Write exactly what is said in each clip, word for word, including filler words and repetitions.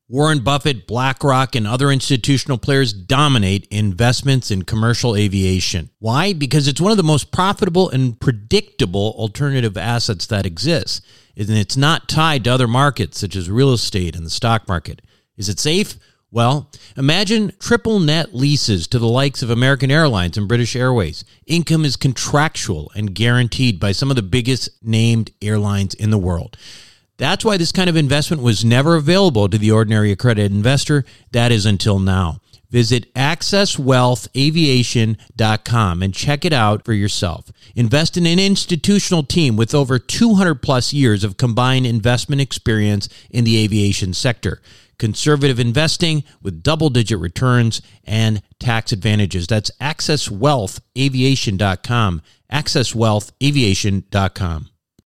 Warren Buffett, BlackRock, and other institutional players dominate investments in commercial aviation. Why? Because it's one of the most profitable and predictable alternative assets that exists, and it's not tied to other markets such as real estate and the stock market. Is it safe? Well, imagine triple net leases to the likes of American Airlines and British Airways. Income is contractual and guaranteed by some of the biggest named airlines in the world. That's why this kind of investment was never available to the ordinary accredited investor. That is until now. Visit access wealth aviation dot com and check it out for yourself. Invest in an institutional team with over two hundred plus years of combined investment experience in the aviation sector. Conservative investing with double-digit returns and tax advantages. That's access wealth aviation dot com. access wealth aviation dot com.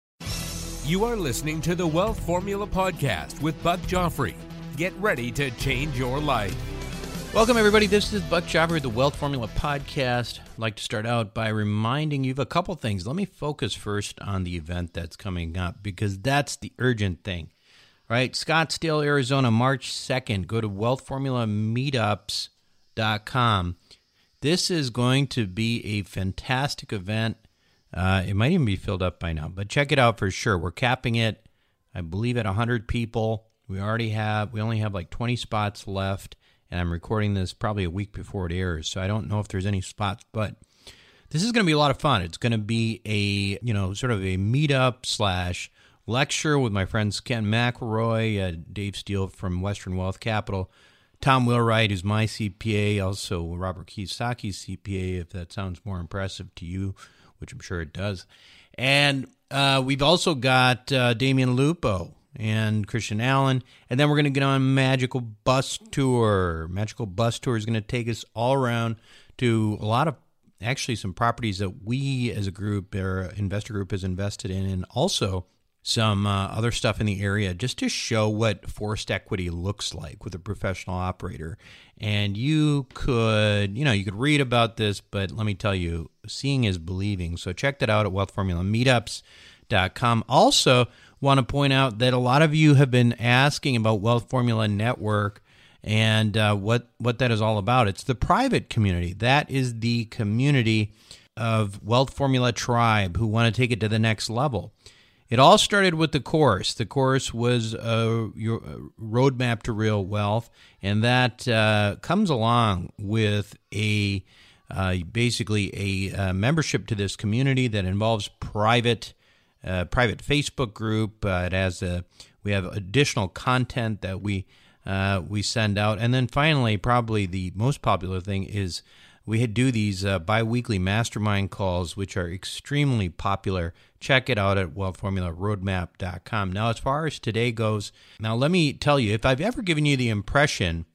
You are listening to the Wealth Formula Podcast with Buck Joffrey. Get ready to change your life. Welcome, everybody. This is Buck Joffrey with the Wealth Formula Podcast. I'd like to start out by reminding you of a couple things. Let me focus first on the event that's coming up because that's the urgent thing, right? Scottsdale, Arizona, March second. Go to wealth formula meetups dot com. This is going to be a fantastic event. Uh, it might even be filled up by now, but check it out for sure. We're capping it, I believe, at one hundred people. We already have, we only have like twenty spots left, and I'm recording this probably a week before it airs, so I don't know if there's any spots, but this is going to be a lot of fun. It's going to be a, you know, sort of a meetup slash lecture with my friends Ken McElroy, uh, Dave Steele from Western Wealth Capital, Tom Wheelwright, who's my C P A, also Robert Kiyosaki's C P A, if that sounds more impressive to you, which I'm sure it does. And uh, we've also got uh, Damian Lupo and Christian Allen. And then we're going to get on a Magical Bus Tour. Magical Bus Tour is going to take us all around to a lot of, actually some properties that we as a group, or investor group, has invested in, and also some uh, other stuff in the area just to show what forced equity looks like with a professional operator. And you could, you know, you could read about this, but let me tell you, seeing is believing. So check that out at wealth formula meetups dot com. Also, want to point out that a lot of you have been asking about Wealth Formula Network and uh, what, what that is all about. It's the private community. That is the community of Wealth Formula Tribe who want to take it to the next level. It all started with the course. The course was uh, your roadmap to real wealth, and that uh, comes along with a uh, basically a uh, membership to this community that involves private uh, private Facebook group. Uh, it has a, we have additional content that we uh, we send out, and then finally, probably the most popular thing is we do these uh, bi-weekly mastermind calls, which are extremely popular. Check it out at wealth formula roadmap dot com. Now, as far as today goes, now let me tell you, if I've ever given you the impression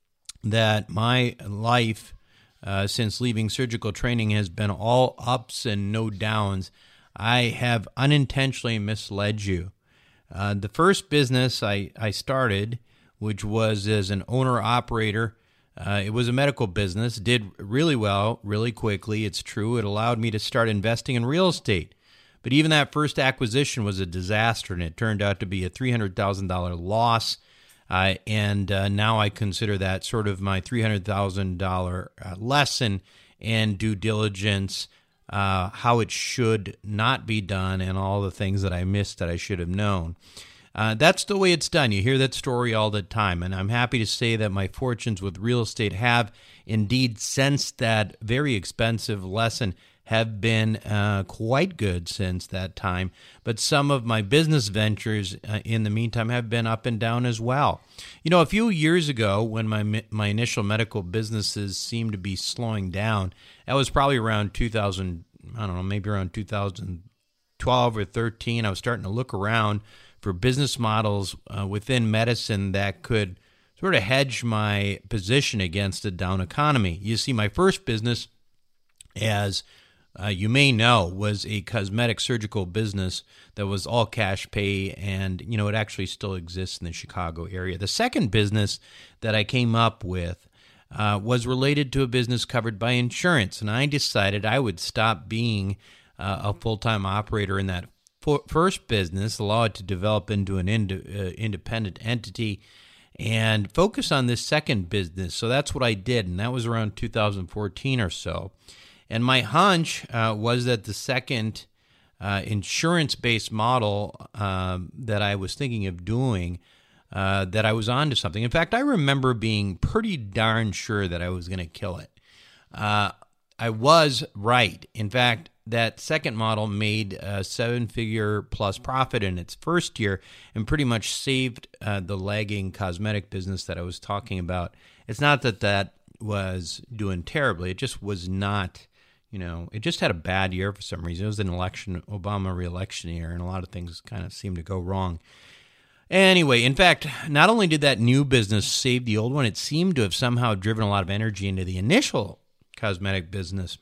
that my life uh, since leaving surgical training has been all ups and no downs, I have unintentionally misled you. Uh, the first business I, I started, which was as an owner-operator, Uh, it was a medical business, did really well, really quickly. It's true. It allowed me to start investing in real estate. But even that first acquisition was a disaster, and it turned out to be a three hundred thousand dollars loss. Uh, and uh, now I consider that sort of my three hundred thousand dollars uh, lesson and due diligence, uh, how it should not be done, and all the things that I missed that I should have known. Uh, that's the way it's done. You hear that story all the time, and I'm happy to say that my fortunes with real estate have indeed, since that very expensive lesson, have been uh, quite good since that time. But some of my business ventures uh, in the meantime have been up and down as well. You know, a few years ago, when my my initial medical businesses seemed to be slowing down, that was probably around two thousand, I don't know, maybe around two thousand twelve or thirteen. I was starting to look around for business models uh, within medicine that could sort of hedge my position against a down economy. You see, my first business, as uh, you may know, was a cosmetic surgical business that was all cash pay, and, you know, it actually still exists in the Chicago area. The second business that I came up with uh, was related to a business covered by insurance, and I decided I would stop being uh, a full-time operator in that first business, allow it to develop into an ind- uh, independent entity, and focus on this second business. So that's what I did, and that was around two thousand fourteen or so. And my hunch uh, was that the second uh, insurance-based model um, that I was thinking of doing, uh, that I was onto something. In fact, I remember being pretty darn sure that I was going to kill it. Uh, I was right. In fact, that second model made a seven-figure plus profit in its first year and pretty much saved uh, the lagging cosmetic business that I was talking about. It's not that that was doing terribly. It just was not, you know, it just had a bad year for some reason. It was an election, Obama re-election year, and a lot of things kind of seemed to go wrong. Anyway, in fact, not only did that new business save the old one, it seemed to have somehow driven a lot of energy into the initial cosmetic business.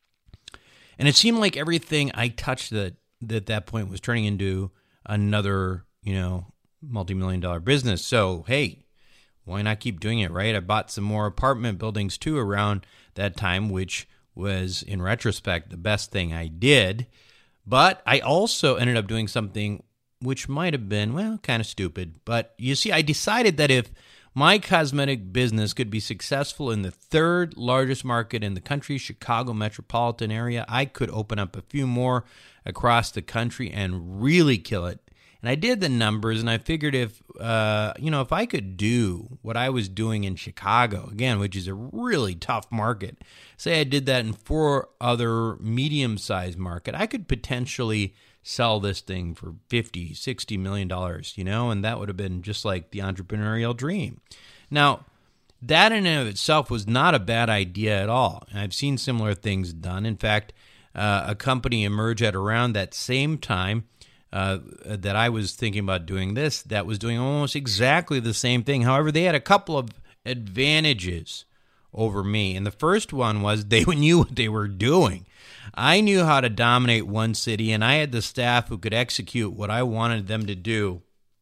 And it seemed like everything I touched at, at that point was turning into another, you know, multi-million dollar business. So, hey, why not keep doing it, right? I bought some more apartment buildings, too, around that time, which was, in retrospect, the best thing I did. But I also ended up doing something which might have been, well, kind of stupid. But you see, I decided that if my cosmetic business could be successful in the third largest market in the country, Chicago metropolitan area, I could open up a few more across the country and really kill it. And I did the numbers, and I figured if, uh, you know, if I could do what I was doing in Chicago, again, which is a really tough market, say I did that in four other medium-sized markets, I could potentially sell this thing for fifty, sixty million dollars, you know, and that would have been just like the entrepreneurial dream. Now, that in and of itself was not a bad idea at all. And I've seen similar things done. In fact, uh, a company emerged at around that same time uh, that I was thinking about doing this, that was doing almost exactly the same thing. However, they had a couple of advantages over me. And the first one was they knew what they were doing. I knew how to dominate one city, and I had the staff who could execute what I wanted them to do.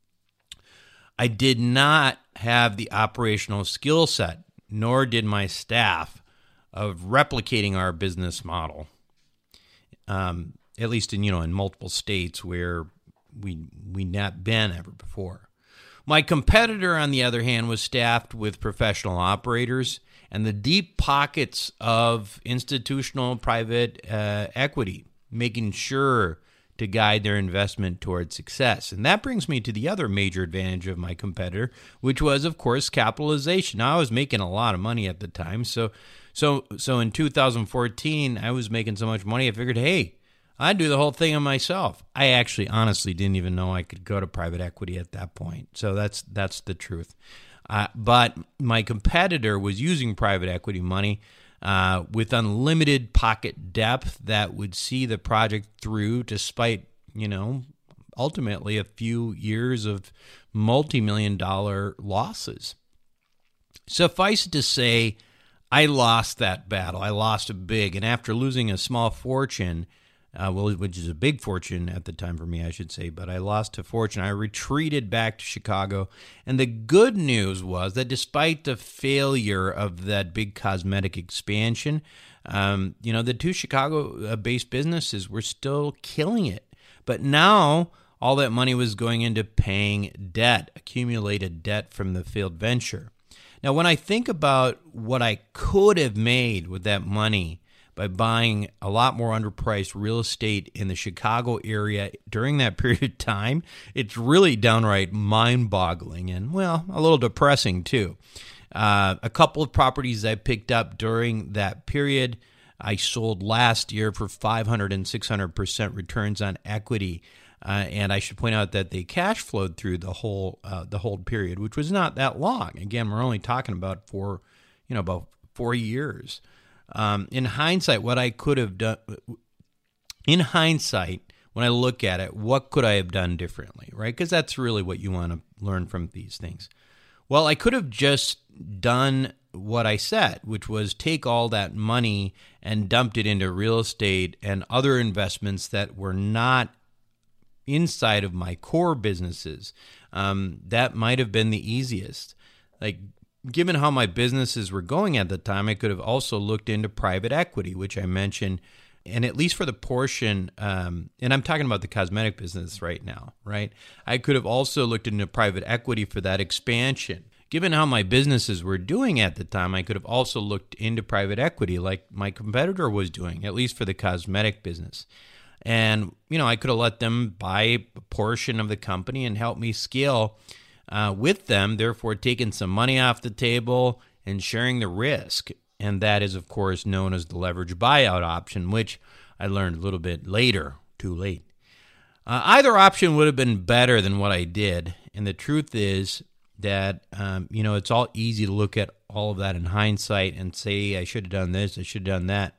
I did not have the operational skill set, nor did my staff, of replicating our business model, um, at least in, you know, in multiple states where we we not been ever before. My competitor, on the other hand, was staffed with professional operators and the deep pockets of institutional private uh, equity, making sure to guide their investment towards success. And that brings me to the other major advantage of my competitor, which was, of course, capitalization. Now, I was making a lot of money at the time. So so, so in two thousand fourteen, I was making so much money, I figured, hey, I'd do the whole thing on myself. I actually honestly didn't even know I could go to private equity at that point. So that's that's the truth. Uh, but my competitor was using private equity money uh, with unlimited pocket depth that would see the project through despite, you know, ultimately a few years of multi-million dollar losses. Suffice it to say, I lost that battle. I lost it big. And after losing a small fortune, Uh, well, which is a big fortune at the time for me, I should say, but I lost a fortune. I retreated back to Chicago, and the good news was that despite the failure of that big cosmetic expansion, um, you know, the two Chicago-based businesses were still killing it. But now all that money was going into paying debt, accumulated debt from the failed venture. Now, when I think about what I could have made with that money by buying a lot more underpriced real estate in the Chicago area during that period of time, it's really downright mind-boggling and, well, a little depressing too. Uh, a couple of properties I picked up during that period, I sold last year for five hundred and six hundred percent returns on equity. Uh, and I should point out that they cash flowed through the whole uh, the hold period, which was not that long. Again, we're only talking about four, you know, about four years. Um, in hindsight, what I could have done, in hindsight, when I look at it, what could I have done differently, right? Because that's really what you want to learn from these things. Well, I could have just done what I said, which was take all that money and dumped it into real estate and other investments that were not inside of my core businesses. Um, that might have been the easiest. Like, given how my businesses were going at the time, I could have also looked into private equity, which I mentioned, and at least for the portion, um, and I'm talking about the cosmetic business right now, right? I could have also looked into private equity for that expansion. given how my businesses were doing at the time, I could have also looked into private equity like my competitor was doing, at least for the cosmetic business. And, you know, I could have let them buy a portion of the company and help me scale uh, with them, therefore taking some money off the table and sharing the risk. And that is, of course, known as the leverage buyout option, which I learned a little bit later, too late. Uh, either option would have been better than what I did. And the truth is that, um, you know, it's all easy to look at all of that in hindsight and say, I should have done this, I should have done that.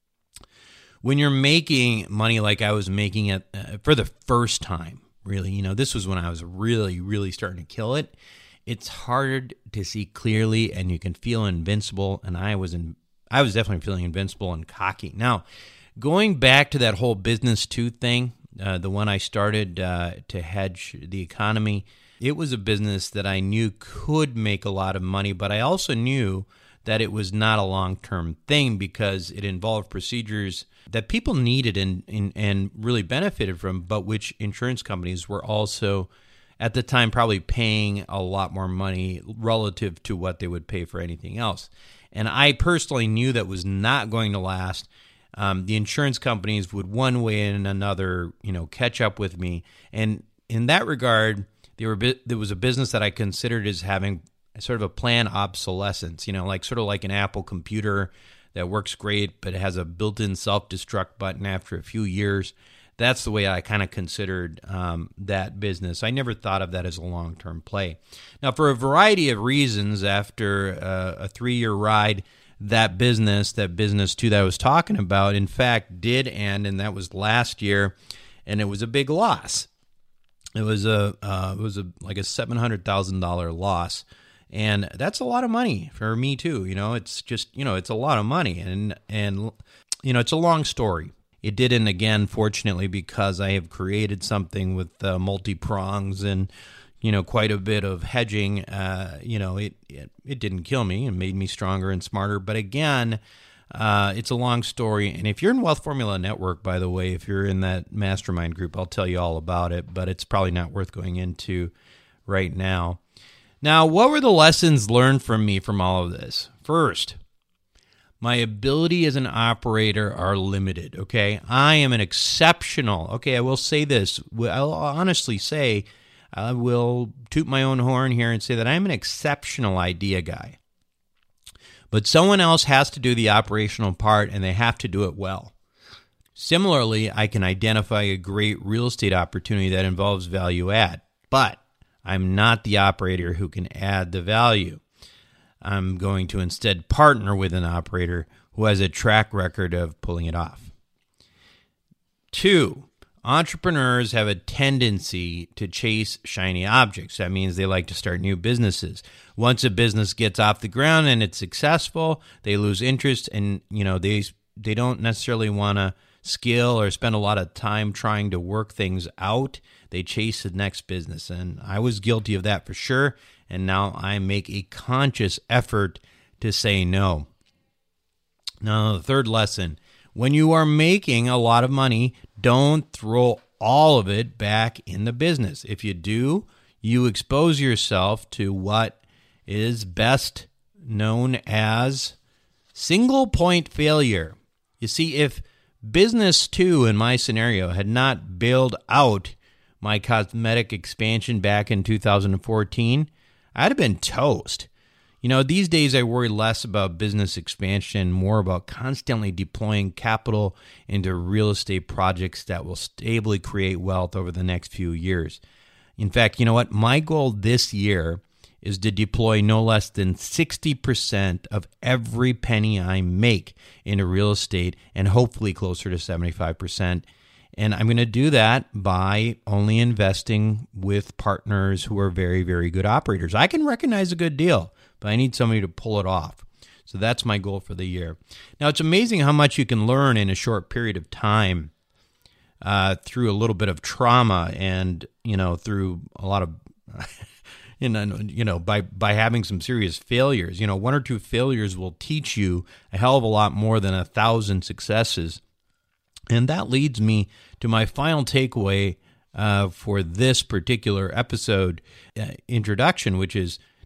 When you're making money like I was making it uh, for the first time, really, you know, this was when I was really, really starting to kill it. It's hard to see clearly, and you can feel invincible. And I was in, I was definitely feeling invincible and cocky. Now, going back to that whole business two thing, uh, the one I started uh, to hedge the economy, it was a business that I knew could make a lot of money, but I also knew that it was not a long-term thing because it involved procedures that people needed and, and, and really benefited from, but which insurance companies were also, at the time, probably paying a lot more money relative to what they would pay for anything else. And I personally knew that was not going to last. Um, the insurance companies would one way and another, you know, catch up with me. And in that regard, they were there was a business that I considered as having sort of a planned obsolescence, you know, like sort of like an Apple computer that works great, but it has a built-in self-destruct button after a few years. That's the way I kind of considered um, that business. I never thought of that as a long-term play. Now, for a variety of reasons, after uh, a three-year ride, that business, that business two that I was talking about, in fact, did end, and that was last year, and it was a big loss. It was a uh, it was a like a seven hundred thousand dollars loss, and that's a lot of money for me too. You know, it's just you know it's a lot of money, and and you know it's a long story. It didn't again, fortunately, because I have created something with uh, multi prongs and you know quite a bit of hedging. Uh, you know, it, it it didn't kill me and made me stronger and smarter. But again. Uh, it's a long story, and if you're in Wealth Formula Network, by the way, if you're in that mastermind group, I'll tell you all about it, but it's probably not worth going into right now. Now, what were the lessons learned from me from all of this? First, my ability as an operator are limited, okay? I am an exceptional, okay, I will say this, I'll honestly say, I will toot my own horn here and say that I'm an exceptional idea guy. But someone else has to do the operational part, and they have to do it well. Similarly, I can identify a great real estate opportunity that involves value add, but I'm not the operator who can add the value. I'm going to instead partner with an operator who has a track record of pulling it off. Two, entrepreneurs have a tendency to chase shiny objects. That means they like to start new businesses. Once a business gets off the ground and it's successful, they lose interest, and you know they they don't necessarily want to scale or spend a lot of time trying to work things out. They chase the next business, and I was guilty of that for sure. And now I make a conscious effort to say no. Now, the third lesson. When you are making a lot of money, don't throw all of it back in the business. If you do, you expose yourself to what is best known as single point failure. You see, if business two in my scenario had not bailed out my cosmetic expansion back in two thousand fourteen, I'd have been toast. You know, these days I worry less about business expansion, more about constantly deploying capital into real estate projects that will stably create wealth over the next few years. In fact, you know what? My goal this year is to deploy no less than sixty percent of every penny I make into real estate, and hopefully closer to seventy-five percent. And I'm going to do that by only investing with partners who are very, very good operators. I can recognize a good deal, but I need somebody to pull it off. So that's my goal for the year. Now, it's amazing how much you can learn in a short period of time uh, through a little bit of trauma and, you know, through a lot of, you know, you know, by, by having some serious failures. You know, one or two failures will teach you a hell of a lot more than a thousand successes. And that leads me to my final takeaway uh, for this particular episode uh, introduction, which is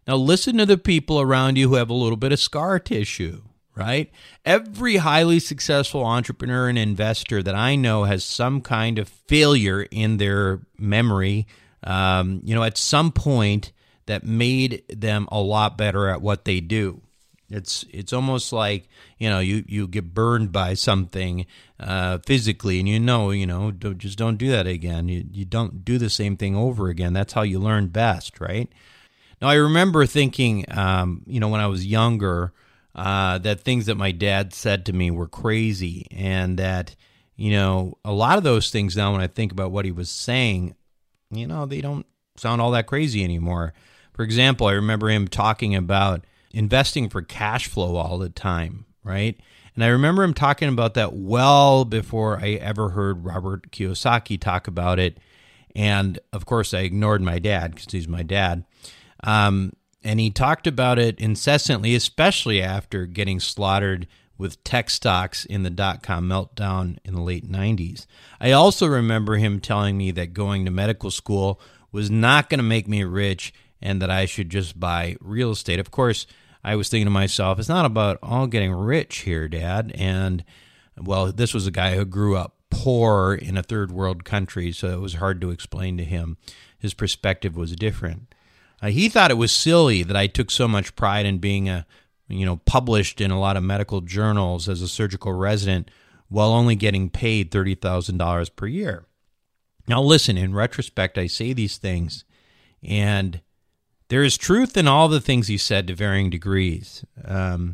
Now listen to the people around you who have a little bit of scar tissue, right? Every highly successful entrepreneur and investor that I know has some kind of failure in their memory, um, you know, at some point that made them a lot better at what they do. It's it's almost like, you know, you, you get burned by something uh, physically, and you know, you know, don't, just don't do that again. You you don't do the same thing over again. That's how you learn best, right? Now, I remember thinking, um, you know, when I was younger, uh, that things that my dad said to me were crazy, and that, you know, a lot of those things now, when I think about what he was saying, you know, they don't sound all that crazy anymore. For example, I remember him talking about investing for cash flow all the time, right? And I remember him talking about that well before I ever heard Robert Kiyosaki talk about it. And of course, I ignored my dad because he's my dad. Um, and he talked about it incessantly, especially after getting slaughtered with tech stocks in the dot-com meltdown in the late nineties. I also remember him telling me that going to medical school was not going to make me rich and that I should just buy real estate. Of course, I was thinking to myself, it's not about all getting rich here, Dad. And, well, this was a guy who grew up poor in a third world country, so it was hard to explain to him. His perspective was different. Uh, he thought it was silly that I took so much pride in being a, you know, published in a lot of medical journals as a surgical resident while only getting paid thirty thousand dollars per year. Now, listen, in retrospect, I say these things, and there is truth in all the things he said to varying degrees, um,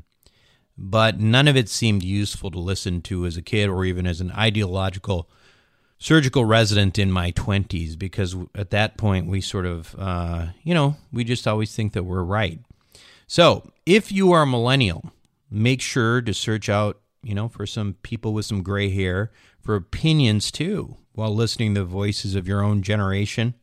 but none of it seemed useful to listen to as a kid or even as an ideological surgical resident in my twenties, because at that point we sort of, uh, you know, we just always think that we're right. So if you are a millennial, make sure to search out, you know, for some people with some gray hair, for opinions too, while listening to the voices of your own generation.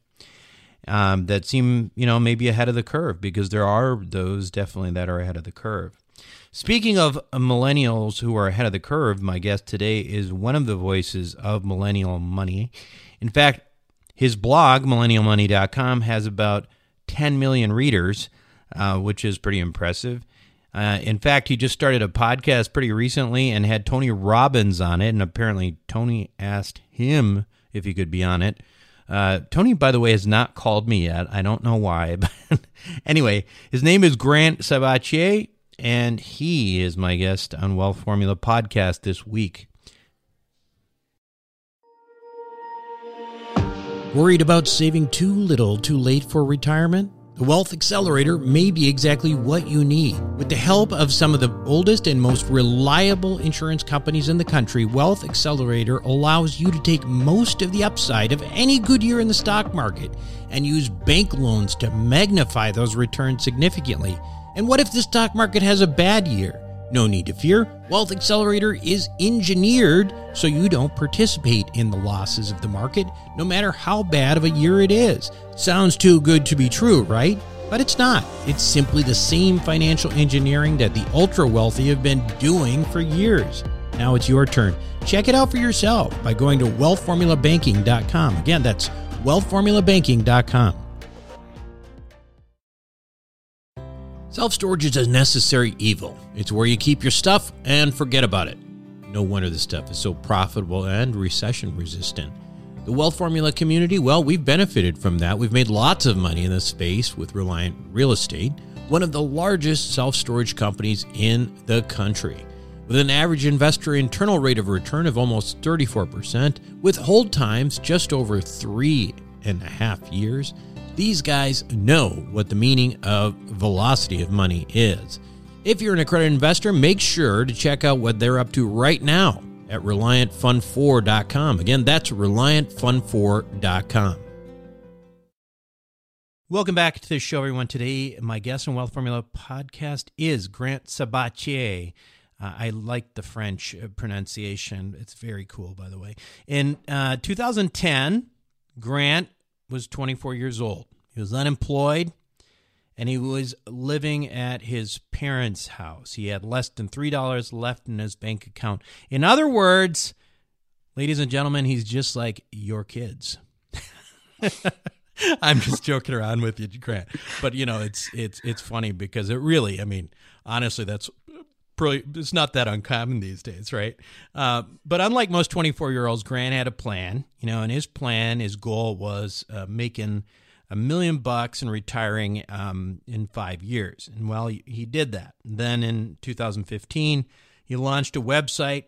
Um, that seem, you know, maybe ahead of the curve, because there are those definitely that are ahead of the curve. Speaking of millennials who are ahead of the curve, my guest today is one of the voices of millennial money. In fact, his blog, millennial money dot com, has about ten million readers, uh, which is pretty impressive. Uh, in fact, he just started a podcast pretty recently and had Tony Robbins on it, and apparently Tony asked him if he could be on it. Uh, Tony, by the way, has not called me yet. I don't know why. But anyway, his name is Grant Sabatier, and he is my guest on Wealth Formula Podcast this week. Worried about saving too little too late for retirement? The Wealth Accelerator may be exactly what you need. With the help of some of the oldest and most reliable insurance companies in the country, Wealth Accelerator allows you to take most of the upside of any good year in the stock market and use bank loans to magnify those returns significantly. And what if the stock market has a bad year? No need to fear. Wealth Accelerator is engineered so you don't participate in the losses of the market, no matter how bad of a year it is. Sounds too good to be true, right? But it's not. It's simply the same financial engineering that the ultra-wealthy have been doing for years. Now it's your turn. Check it out for yourself by going to wealth formula banking dot com. Again, that's wealth formula banking dot com. Self-storage is a necessary evil. It's where you keep your stuff and forget about it. No wonder this stuff is so profitable and recession-resistant. The Wealth Formula community, well, we've benefited from that. We've made lots of money in this space with Reliant Real Estate, one of the largest self-storage companies in the country. With an average investor internal rate of return of almost thirty-four percent, with hold times just over three and a half years, these guys know what the meaning of velocity of money is. If you're an accredited investor, make sure to check out what they're up to right now at reliant fund four dot com. Again, that's reliant fund four dot com. Welcome back to the show, everyone. Today, my guest on Wealth Formula Podcast is Grant Sabatier. Uh, I like the French pronunciation. It's very cool, by the way. In uh, two thousand ten, Grant was twenty-four years old. He was unemployed, and he was living at his parents' house. He had less than three dollars left in his bank account. In other words, ladies and gentlemen, he's just like your kids. I'm just joking around with you, Grant. But you know, it's it's it's funny because it really, I mean, honestly, that's probably, it's not that uncommon these days, right? Uh, but unlike most twenty-four-year-olds, Grant had a plan, you know, and his plan, his goal was uh, making a million bucks and retiring um, in five years. And well, he, he did that. Then in two thousand fifteen, he launched a website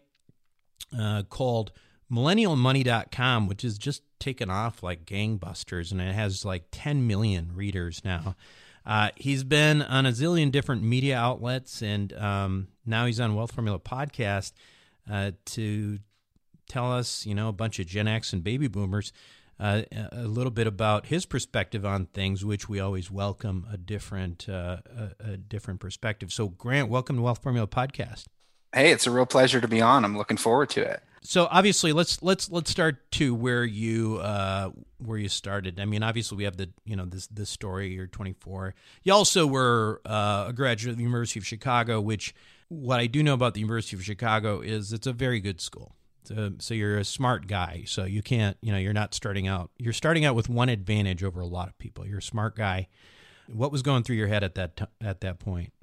uh, called millennial money dot com, which is just taken off like gangbusters, and it has like ten million readers now. Uh, he's been on a zillion different media outlets, and um, now he's on Wealth Formula Podcast uh, to tell us, you know, a bunch of Gen X and baby boomers uh, a little bit about his perspective on things, which we always welcome a different uh, a, a different perspective. So, Grant, welcome to Wealth Formula Podcast. Hey, it's a real pleasure to be on. I'm looking forward to it. So obviously, let's let's let's start to where you uh, where you started. I mean, obviously, we have the you know this this story. You're twenty-four. You also were uh, a graduate of the University of Chicago, which what I do know about the University of Chicago is it's a very good school. So, so you're a smart guy. So you can't you know you're not starting out. You're starting out with one advantage over a lot of people. You're a smart guy. What was going through your head at that t- at that point?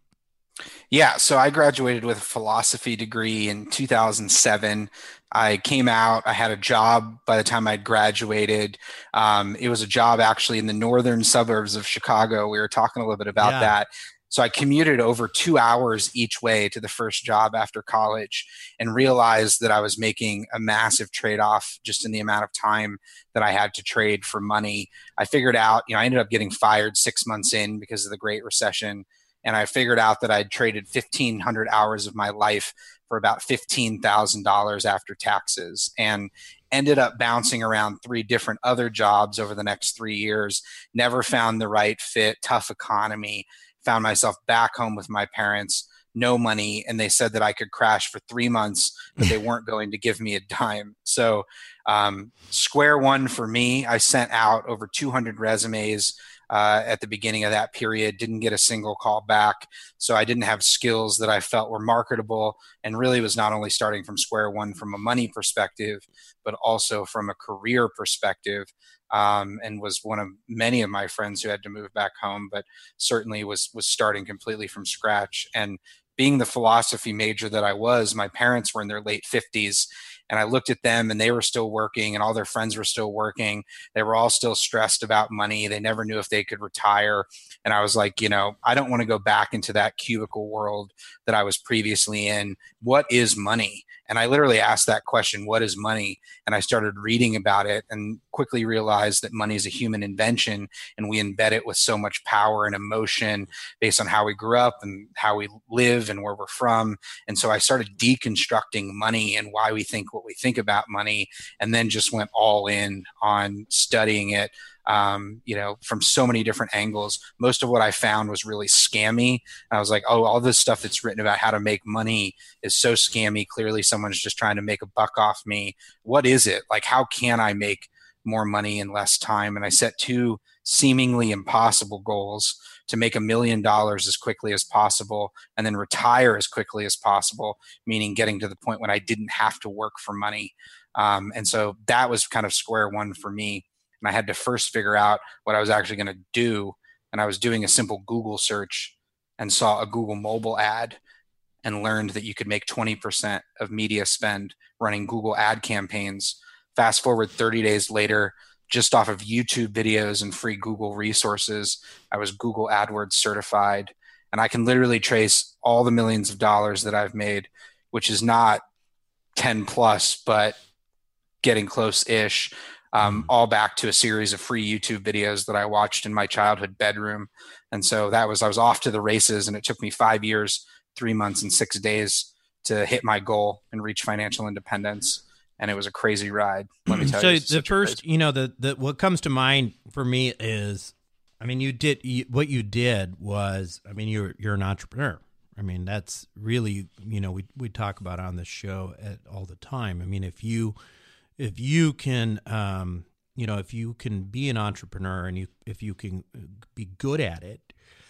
Yeah, so I graduated with a philosophy degree in two thousand seven. I came out, I had a job by the time I'd graduated. Um, it was a job actually in the northern suburbs of Chicago. We were talking a little bit about Yeah. that. So I commuted over two hours each way to the first job after college and realized that I was making a massive trade-off just in the amount of time that I had to trade for money. I figured out, you know, I ended up getting fired six months in because of the Great Recession. And I figured out that I'd traded fifteen hundred hours of my life for about fifteen thousand dollars after taxes, and ended up bouncing around three different other jobs over the next three years, never found the right fit, tough economy, found myself back home with my parents, no money, and they said that I could crash for three months, but they weren't going to give me a dime. So um, square one for me. I sent out over two hundred resumes Uh, at the beginning of that period, didn't get a single call back. So I didn't have skills that I felt were marketable, and really was not only starting from square one from a money perspective, but also from a career perspective, um, and was one of many of my friends who had to move back home, but certainly was was starting completely from scratch. And being the philosophy major that I was, my parents were in their late fifties. And I looked at them and they were still working and all their friends were still working. They were all still stressed about money. They never knew if they could retire. And I was like, you know, I don't want to go back into that cubicle world that I was previously in. What is money? And I literally asked that question, what is money? And I started reading about it and quickly realized that money is a human invention, and we embed it with so much power and emotion based on how we grew up and how we live and where we're from. And so I started deconstructing money and why we think what we think about money, and then just went all in on studying it. Um, you know, from so many different angles. Most of what I found was really scammy. And I was like, oh, all this stuff that's written about how to make money is so scammy. Clearly someone's just trying to make a buck off me. What is it? Like, how can I make more money in less time? And I set two seemingly impossible goals: to make a million dollars as quickly as possible and then retire as quickly as possible, meaning getting to the point when I didn't have to work for money. Um, and so that was kind of square one for me. And I had to first figure out what I was actually going to do. And I was doing a simple Google search and saw a Google mobile ad and learned that you could make twenty percent of media spend running Google ad campaigns. Fast forward thirty days later, just off of YouTube videos and free Google resources, I was Google AdWords certified. And I can literally trace all the millions of dollars that I've made, which is not ten plus, but getting close-ish. Um, all back to a series of free YouTube videos that I watched in my childhood bedroom. And so that was, I was off to the races, and it took me five years, three months and six days to hit my goal and reach financial independence. And it was a crazy ride. Let me tell so you. So the first, you know, the, the, what comes to mind for me is, I mean, you did, you, what you did was, I mean, you're, you're an entrepreneur. I mean, that's really, you know, we, we talk about on this show at, all the time. I mean, if you, If you can, um, you know, if you can be an entrepreneur and you, if you can be good at it,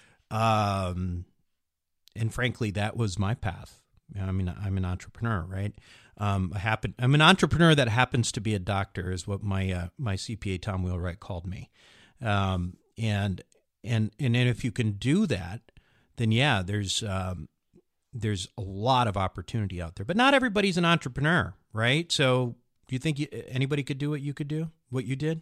um, and frankly, that was my path. You know, I mean, I'm an entrepreneur, right? Um, I happen, I'm an entrepreneur that happens to be a doctor, is what my uh, my C P A Tom Wheelwright called me. Um, and, and, and then if you can do that, then yeah, there's, um, there's a lot of opportunity out there, but not everybody's an entrepreneur, right? So do you think you, anybody could do what you could do, what you did?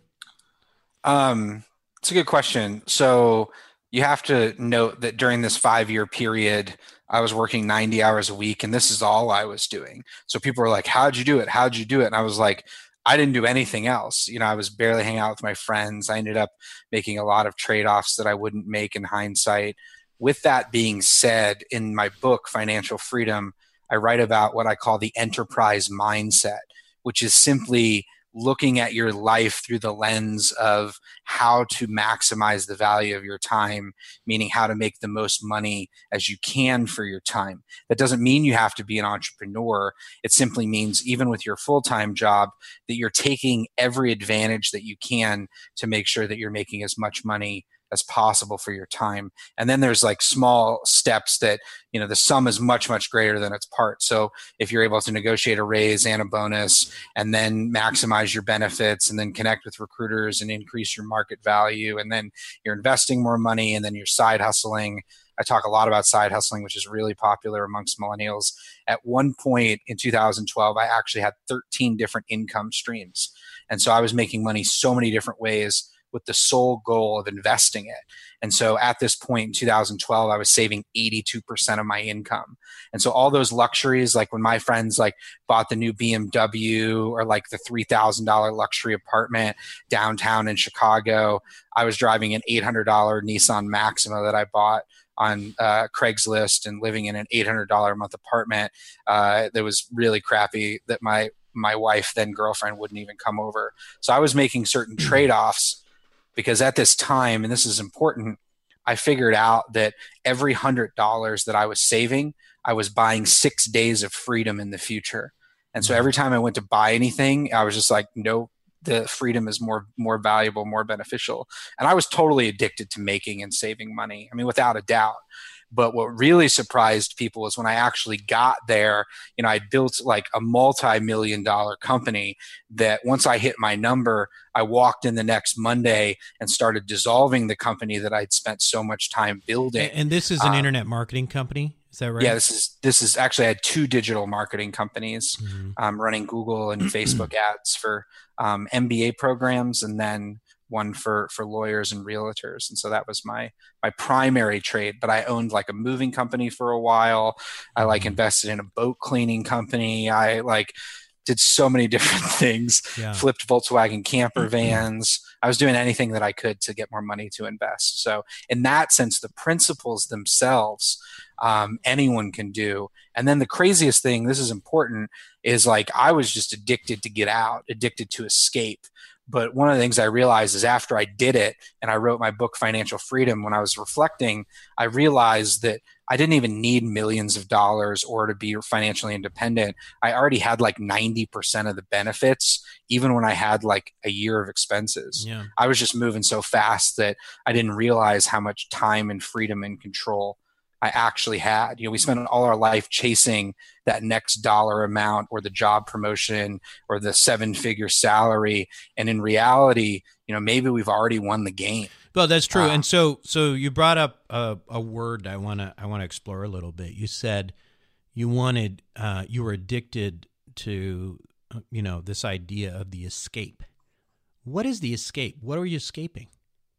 Um, it's a good question. So you have to note that during this five year period, I was working ninety hours a week, and this is all I was doing. So people were like, how'd you do it? How'd you do it? And I was like, I didn't do anything else. You know, I was barely hanging out with my friends. I ended up making a lot of trade-offs that I wouldn't make in hindsight. With that being said, in my book, Financial Freedom, I write about what I call the enterprise mindset, which is simply looking at your life through the lens of how to maximize the value of your time, meaning how to make the most money as you can for your time. That doesn't mean you have to be an entrepreneur. It simply means even with your full-time job that you're taking every advantage that you can to make sure that you're making as much money as possible for your time. And then there's like small steps that, you know, the sum is much, much greater than its part. So if you're able to negotiate a raise and a bonus and then maximize your benefits and then connect with recruiters and increase your market value, and then you're investing more money and then you're side hustling. I talk a lot about side hustling, which is really popular amongst millennials. At one point in two thousand twelve, I actually had thirteen different income streams. And so I was making money so many different ways with the sole goal of investing it. And so at this point in two thousand twelve, I was saving eighty-two percent of my income. And so all those luxuries, like when my friends like bought the new B M W or like the three thousand dollars luxury apartment downtown in Chicago, I was driving an eight hundred dollars Nissan Maxima that I bought on uh, Craigslist and living in an eight hundred dollars a month apartment uh, that was really crappy that my my wife, then girlfriend, wouldn't even come over. So I was making certain trade-offs because at this time, and this is important, I figured out that every one hundred dollars that I was saving, I was buying six days of freedom in the future. And so every time I went to buy anything, I was just like, no, the freedom is more more valuable, more beneficial. And I was totally addicted to making and saving money. I mean, without a doubt. But what really surprised people was when I actually got there, you know, I built like a multi-million dollar company that once I hit my number, I walked in the next Monday and started dissolving the company that I'd spent so much time building. And this is an um, internet marketing company? Is that right? Yeah, this is this is actually I had two digital marketing companies mm-hmm. um, running Google and Facebook ads for um, M B A programs, and then one for for lawyers and realtors. And so that was my my primary trade. But I owned like a moving company for a while. I like invested in a boat cleaning company. I like did so many different things. Yeah. Flipped Volkswagen camper vans. I was doing anything that I could to get more money to invest. So in that sense, the principles themselves, um, anyone can do. And then the craziest thing, this is important, is like I was just addicted to get out, addicted to escape. But one of the things I realized is after I did it and I wrote my book, Financial Freedom, when I was reflecting, I realized that I didn't even need millions of dollars or to be financially independent. I already had like ninety percent of the benefits, even when I had like a year of expenses. Yeah. I was just moving so fast that I didn't realize how much time and freedom and control I actually had. You know, we spent all our life chasing that next dollar amount or the job promotion or the seven figure salary. And in reality, you know, maybe we've already won the game. Well, that's true. Uh, and so, so you brought up a, a word I want to, I want to explore a little bit. You said you wanted, uh, you were addicted to, uh, you know, this idea of the escape. What is the escape? What are you escaping?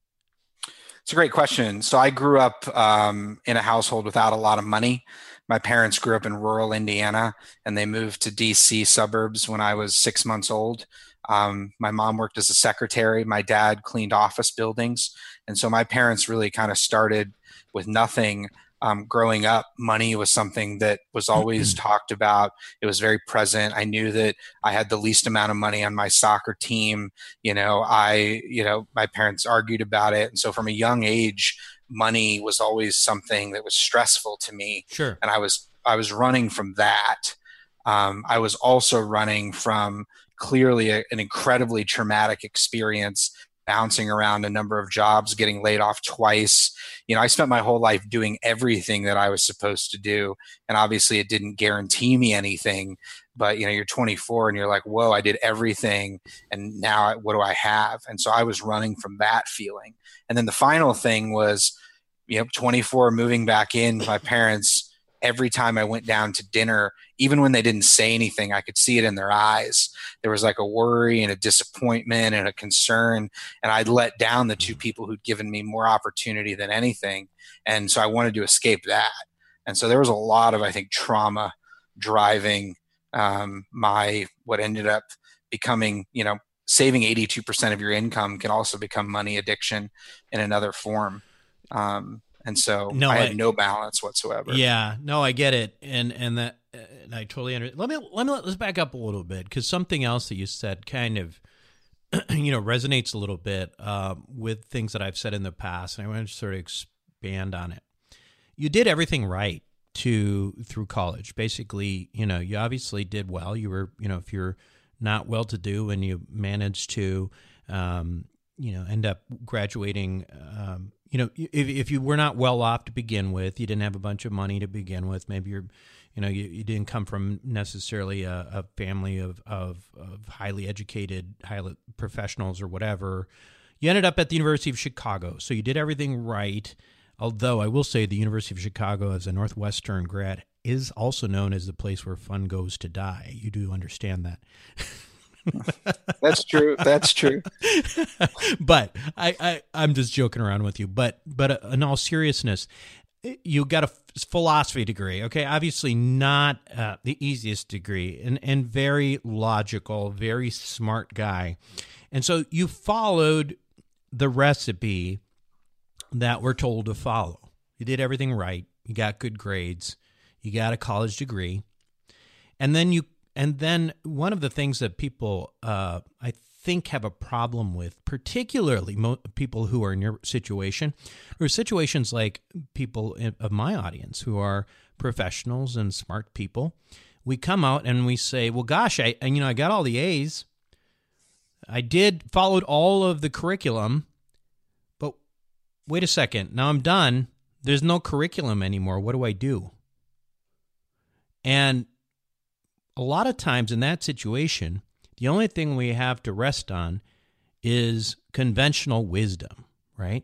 It's a great question. So I grew up um, in a household without a lot of money. My parents grew up in rural Indiana, and they moved to D C suburbs when I was six months old. Um, my mom worked as a secretary. My dad cleaned office buildings. And so my parents really kind of started with nothing. Um, growing up, money was something that was always talked about. It was very present. I knew that I had the least amount of money on my soccer team. You know, I, you know, my parents argued about it. And so from a young age, money was always something that was stressful to me. Sure. And I was, I was running from that. Um, I was also running from clearly a, an incredibly traumatic experience bouncing around a number of jobs, getting laid off twice. You know, I spent my whole life doing everything that I was supposed to do. And obviously it didn't guarantee me anything, but you know, you're twenty-four and you're like, whoa, I did everything. And now what do I have? And so I was running from that feeling. And then the final thing was, you know, twenty-four, moving back in, my parents, every time I went down to dinner, even when they didn't say anything, I could see it in their eyes. There was like a worry and a disappointment and a concern. And I'd let down the two people who'd given me more opportunity than anything. And so I wanted to escape that. And so there was a lot of, I think, trauma driving um, my, what ended up becoming, you know, saving eighty-two percent of your income can also become money addiction in another form. Um, And so no, I had I, no balance whatsoever. Yeah, no, I get it. And, and that, and I totally understand. Let me, let me, let's back up a little bit, because something else that you said kind of, you know, resonates a little bit um, with things that I've said in the past. And I want to sort of expand on it. You did everything right to, through college. Basically, you know, you obviously did well. You were, you know, if you're not well-to-do and you managed to, um, you know, end up graduating, um, you know, if, if you were not well off to begin with, you didn't have a bunch of money to begin with, maybe you're, you know, you, you didn't come from necessarily a, a family of, of, of highly educated, highly professionals or whatever. You ended up at the University of Chicago. So you did everything right. Although I will say the University of Chicago as a Northwestern grad is also known as the place where fun goes to die. You do understand that. That's true. That's true. But I, I, I'm just joking around with you. But but in all seriousness, you got a philosophy degree. Okay, obviously not uh, the easiest degree, and and very logical, very smart guy. And so you followed the recipe that we're told to follow. You did everything right. You got good grades. You got a college degree, and then you. And then one of the things that people, uh, I think, have a problem with, particularly mo- people who are in your situation, or situations like people in, of my audience who are professionals and smart people, we come out and we say, well, gosh, I, and, you know, I got all the A's. I did, followed all of the curriculum, but wait a second, now I'm done. There's no curriculum anymore. What do I do? And a lot of times in that situation, the only thing we have to rest on is conventional wisdom, right?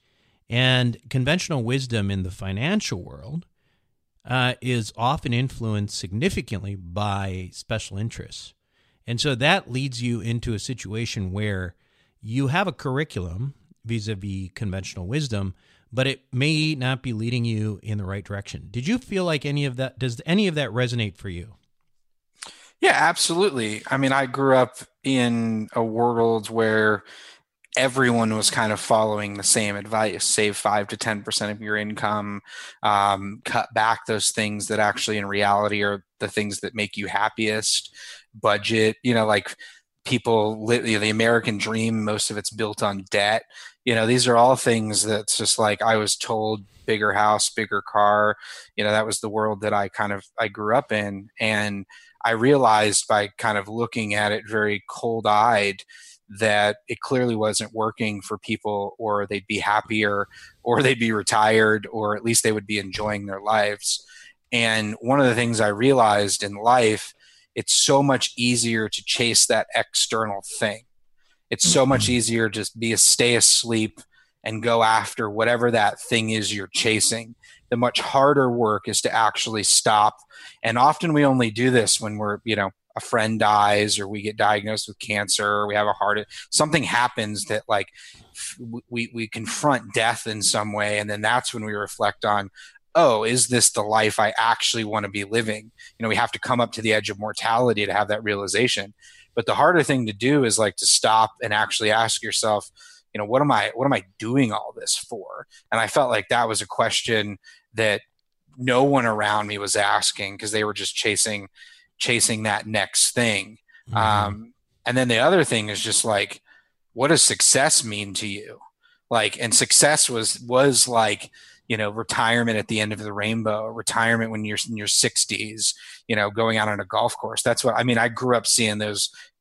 And conventional wisdom in the financial world uh, is often influenced significantly by special interests. And so that leads you into a situation where you have a curriculum vis-a-vis conventional wisdom, but it may not be leading you in the right direction. Did you feel like any of that, does any of that resonate for you? Yeah, absolutely. I mean, I grew up in a world where everyone was kind of following the same advice: save five to ten percent of your income, um, cut back those things that actually in reality are the things that make you happiest, budget, you know, like people live, you know, the American dream, most of it's built on debt. You know, these are all things that's just like, I was told, bigger house, bigger car, you know, that was the world that I kind of, I grew up in. And I realized by kind of looking at it very cold-eyed that it clearly wasn't working for people, or they'd be happier, or they'd be retired, or at least they would be enjoying their lives. And one of the things I realized in life, it's so much easier to chase that external thing. It's so much easier to be a stay asleep and go after whatever that thing is you're chasing. The much harder work is to actually stop. And often we only do this when we're, you know, a friend dies, or we get diagnosed with cancer, or we have a heart, something happens that like we, we confront death in some way. And then that's when we reflect on, oh, is this the life I actually want to be living? You know, we have to come up to the edge of mortality to have that realization. But the harder thing to do is like to stop and actually ask yourself, you know, what am I, what am I doing all this for? And I felt like that was a question that no one around me was asking, because they were just chasing, chasing that next thing. Mm-hmm. Um, and then the other thing is just like, what does success mean to you? Like, and success was, was like, you know, retirement at the end of the rainbow, retirement when you're in your sixties, you know, going out on a golf course. That's what, I mean, I grew up seeing those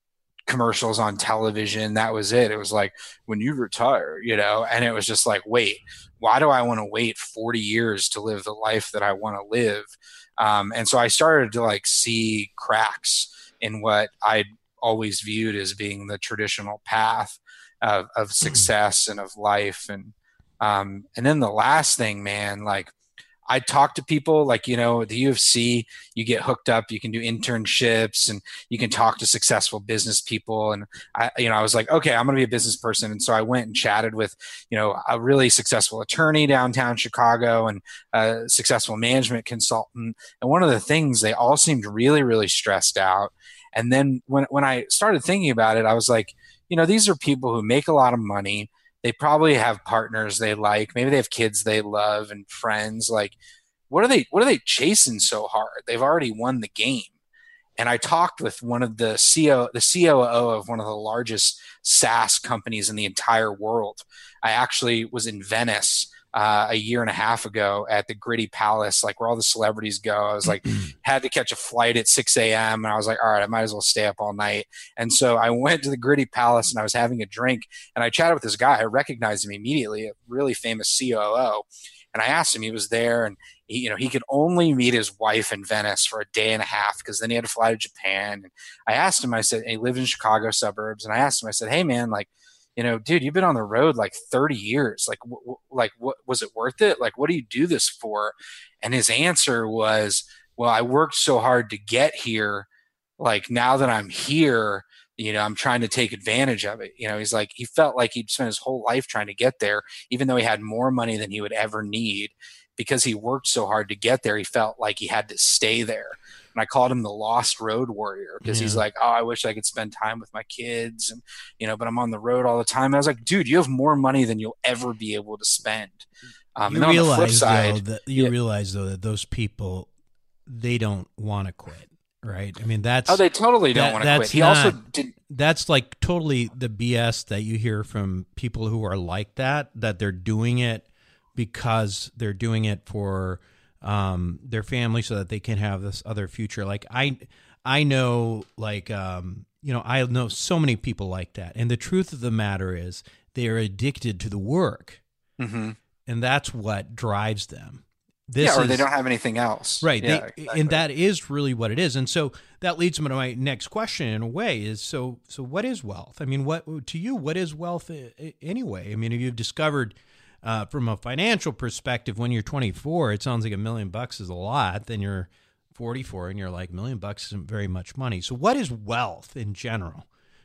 commercials on television. That was it. It was like, when you retire, you know, and it was just like, wait, why do I want to wait forty years to live the life that I want to live? Um, and so I started to like see cracks in what I'd always viewed as being the traditional path of, of success and of life. And, um, and then the last thing, man, like, I talk to people like, you know, the U F C, you get hooked up, you can do internships and you can talk to successful business people. And I, you know, I was like, okay, I'm going to be a business person. And so I went and chatted with, you know, a really successful attorney downtown Chicago and a successful management consultant. And one of the things, they all seemed really, really stressed out. And then when, when I started thinking about it, I was like, you know, these are people who make a lot of money. They probably have partners they like. Maybe they have kids they love and friends. Like, what are they, what are they chasing so hard? They've already won the game. And I talked with one of the C O, the C O O of one of the largest SaaS companies in the entire world. I actually was in Venice uh, a year and a half ago at the Gritty Palace, like where all the celebrities go. I was like, had to catch a flight at six a.m. And I was like, all right, I might as well stay up all night. And so I went to the Gritty Palace and I was having a drink and I chatted with this guy. I recognized him immediately, a really famous C O O. And I asked him, he was there and he, you know, he could only meet his wife in Venice for a day and a half because then he had to fly to Japan. And I asked him, I said, and he lived in Chicago suburbs. And I asked him, I said, hey man, like, you know, dude, you've been on the road like thirty years. Like, w- w- like, what was it worth it? Like, what do you do this for? And his answer was, well, I worked so hard to get here. Like, now that I'm here, you know, I'm trying to take advantage of it. You know, he's like, he felt like he'd spent his whole life trying to get there, even though he had more money than he would ever need. Because he worked so hard to get there, he felt like he had to stay there. And I called him the lost road warrior because yeah. he's like, oh, I wish I could spend time with my kids, and you know, but I'm on the road all the time. And I was like, dude, you have more money than you'll ever be able to spend. Um, you and realize, on the flip side, though, that you yeah. realize though that those people, they don't want to quit, right? I mean, that's oh, they totally don't that, want to quit. He not, also did. That's like totally the B S that you hear from people who are like that. That they're doing it because they're doing it for um, their family so that they can have this other future. Like I, I know, like, um, you know, I know so many people like that. And the truth of the matter is they are addicted to the work. Mm-hmm. And that's what drives them. This yeah, or is, they don't have anything else. Right. Yeah, they, exactly. And that is really what it is. And so that leads me to my next question in a way is, so, so what is wealth? I mean, what, to you, what is wealth anyway? I mean, if you've discovered, Uh, from a financial perspective, when you're twenty-four, it sounds like a million bucks is a lot. Then you're forty-four and you're like, a million bucks isn't very much money. So what is wealth in general?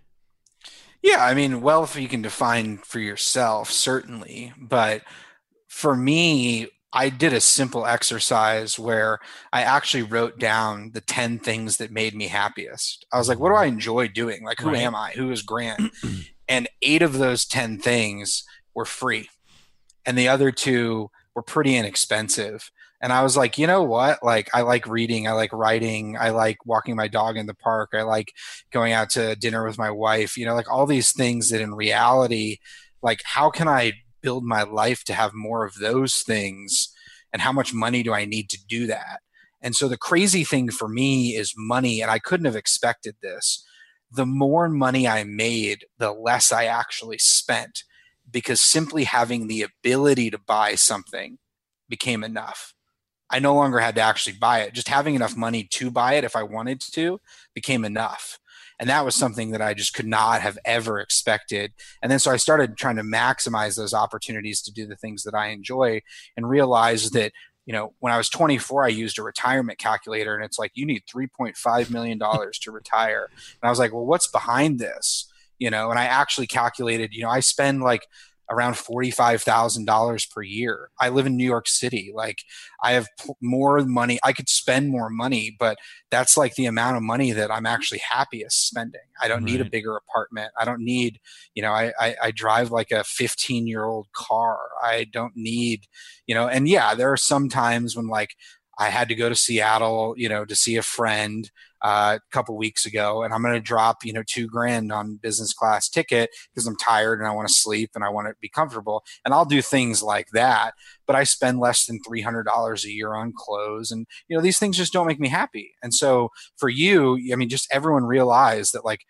Yeah, I mean, wealth you can define for yourself, certainly. But for me, I did a simple exercise where I actually wrote down the ten things that made me happiest. I was like, what do I enjoy doing? Like, who right. am I? Who is Grant? And eight of those ten things were free. And the other two were pretty inexpensive. And I was like, you know what? Like, I like reading. I like writing. I like walking my dog in the park. I like going out to dinner with my wife, you know, like all these things that in reality, like, how can I build my life to have more of those things? And how much money do I need to do that? And so the crazy thing for me is money. And I couldn't have expected this. The more money I made, the less I actually spent. Because simply having the ability to buy something became enough. I no longer had to actually buy it. Just having enough money to buy it if I wanted to became enough. And that was something that I just could not have ever expected. And then so I started trying to maximize those opportunities to do the things that I enjoy and realized that, you know, when I was twenty-four, I used a retirement calculator and it's like, you need three point five million dollars to retire. And I was like, well, what's behind this? You know, and I actually calculated, you know, I spend like around forty-five thousand dollars per year. I live in New York City. Like I have p- more money. I could spend more money, but that's like the amount of money that I'm actually happiest spending. I don't right. need a bigger apartment. I don't need, you know, I, I, I drive like a fifteen year old car. I don't need, you know, and yeah, there are some times when like I had to go to Seattle, you know, to see a friend uh, a couple weeks ago, and I'm going to drop, you know, two grand on business class ticket because I'm tired and I want to sleep and I want to be comfortable. And I'll do things like that, but I spend less than three hundred dollars a year on clothes. And, you know, these things just don't make me happy. And so for you, I mean, just everyone realize that like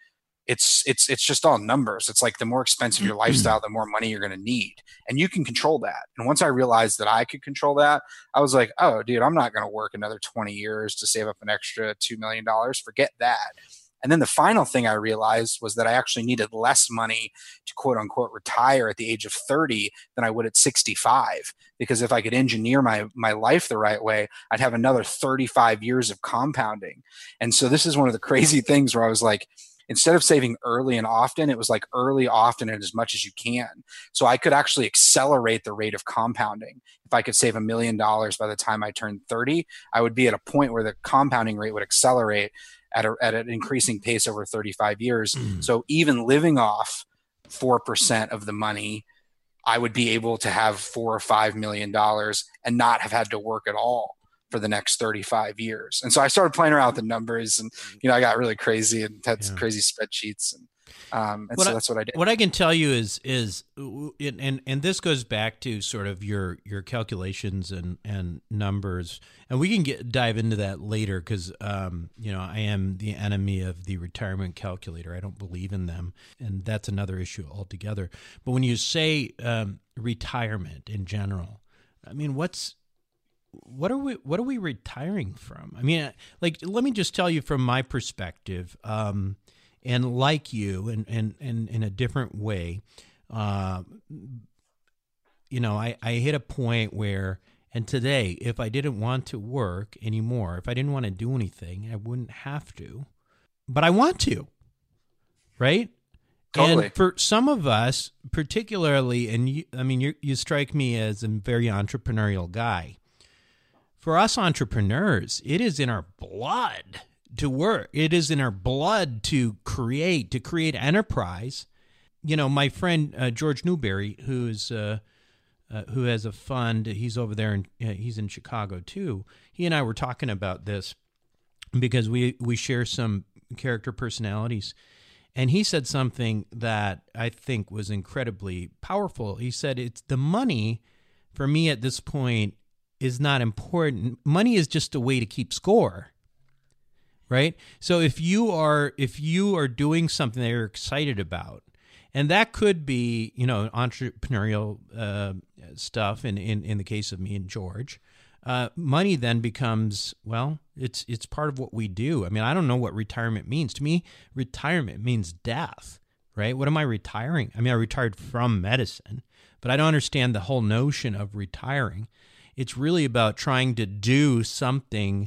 it's it's it's just all numbers. It's like the more expensive your lifestyle, the more money you're going to need, and you can control that. And once I realized that I could control that, I was like, oh, dude, I'm not going to work another twenty years to save up an extra two million dollars. Forget that. And then the final thing I realized was that I actually needed less money to quote unquote retire at the age of thirty than I would at sixty-five. Because if I could engineer my, my life the right way, I'd have another thirty-five years of compounding. And so this is one of the crazy things where I was like, instead of saving early and often, it was like early, often, and as much as you can. So I could actually accelerate the rate of compounding. If I could save a million dollars by the time I turned thirty, I would be at a point where the compounding rate would accelerate at, a, at an increasing pace over thirty-five years. Mm. So even living off four percent of the money, I would be able to have four or five million dollars and not have had to work at all for the next thirty-five years. And so I started playing around with the numbers, and, you know, I got really crazy and had yeah. some crazy spreadsheets. And, um, and so I, that's what I did. What I can tell you is, is, and, and this goes back to sort of your, your calculations and, and numbers, and we can get, dive into that later. Cause, um, you know, I am the enemy of the retirement calculator. I don't believe in them. And that's another issue altogether. But when you say, um, retirement in general, I mean, what's, What are we? What are we retiring from? I mean, like, let me just tell you from my perspective, um, and like you, and and and in a different way, uh, you know, I, I hit a point where, and today, if I didn't want to work anymore, if I didn't want to do anything, I wouldn't have to, but I want to, right? Totally. And for some of us, particularly, and you, I mean, you you strike me as a very entrepreneurial guy. For us entrepreneurs, it is in our blood to work. It is in our blood to create, to create enterprise. You know, my friend uh, George Newberry, who's uh, uh, who has a fund, he's over there, and uh, he's in Chicago too. He and I were talking about this because we we share some character personalities, and he said something that I think was incredibly powerful. He said, "It's the money for me at this point is not important. Money is just a way to keep score." Right? So if you are if you are doing something that you're excited about, and that could be, you know, entrepreneurial uh, stuff in, in, in the case of me and George, uh, money then becomes, well, it's it's part of what we do. I mean, I don't know what retirement means. To me, retirement means death, right? What am I retiring? I mean, I retired from medicine, but I don't understand the whole notion of retiring. It's really about trying to do something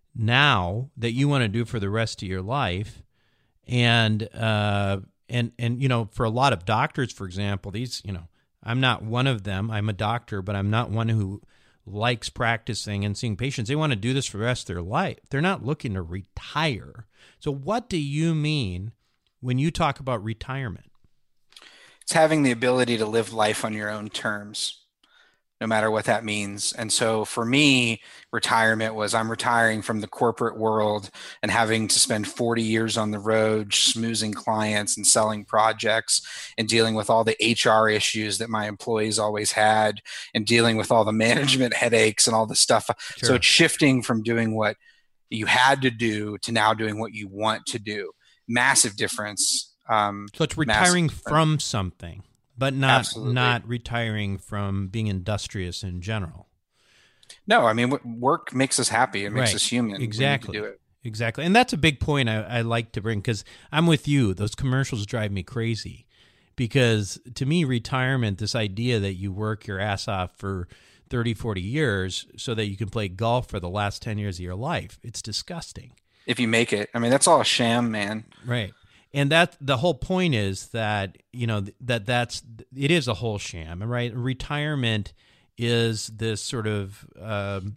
now that you want to do for the rest of your life. And, uh, and, and, you know, for a lot of doctors, for example, these, you know, I'm not one of them. I'm a doctor, but I'm not one who likes practicing and seeing patients. They want to do this for the rest of their life. They're not looking to retire. So what do you mean when you talk about retirement? It's having the ability to live life on your own terms, no matter what that means. And so for me, retirement was I'm retiring from the corporate world and having to spend forty years on the road, schmoozing clients and selling projects and dealing with all the H R issues that my employees always had and dealing with all the management headaches and all the stuff. Sure. So it's shifting from doing what you had to do to now doing what you want to do. Massive difference. Um, so it's retiring from something. But not Absolutely. not retiring from being industrious in general. No, I mean, work makes us happy. It makes right. us human. Exactly. We need to do it. Exactly. And that's a big point I, I like to bring, because I'm with you. Those commercials drive me crazy, because to me, retirement, this idea that you work your ass off for thirty, forty years so that you can play golf for the last ten years of your life, it's disgusting. If you make it. I mean, that's all a sham, man. Right. And that the whole point is that, you know, that that's, it is a whole sham, right? Retirement is this sort of, um,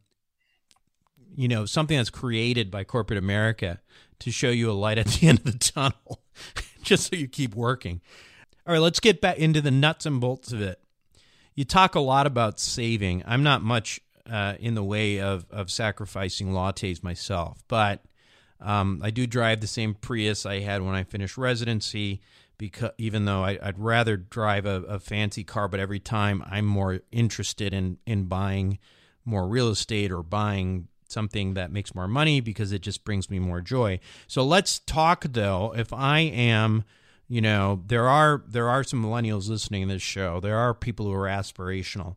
you know, something that's created by corporate America to show you a light at the end of the tunnel, just so you keep working. All right, let's get back into the nuts and bolts of it. You talk a lot about saving. I'm not much uh, in the way of, of sacrificing lattes myself, but Um, I do drive the same Prius I had when I finished residency, because even though I, I'd rather drive a, a fancy car, but every time I'm more interested in, in buying more real estate or buying something that makes more money because it just brings me more joy. So let's talk though. If I am, you know, there are there are some millennials listening to this show. There are people who are aspirational.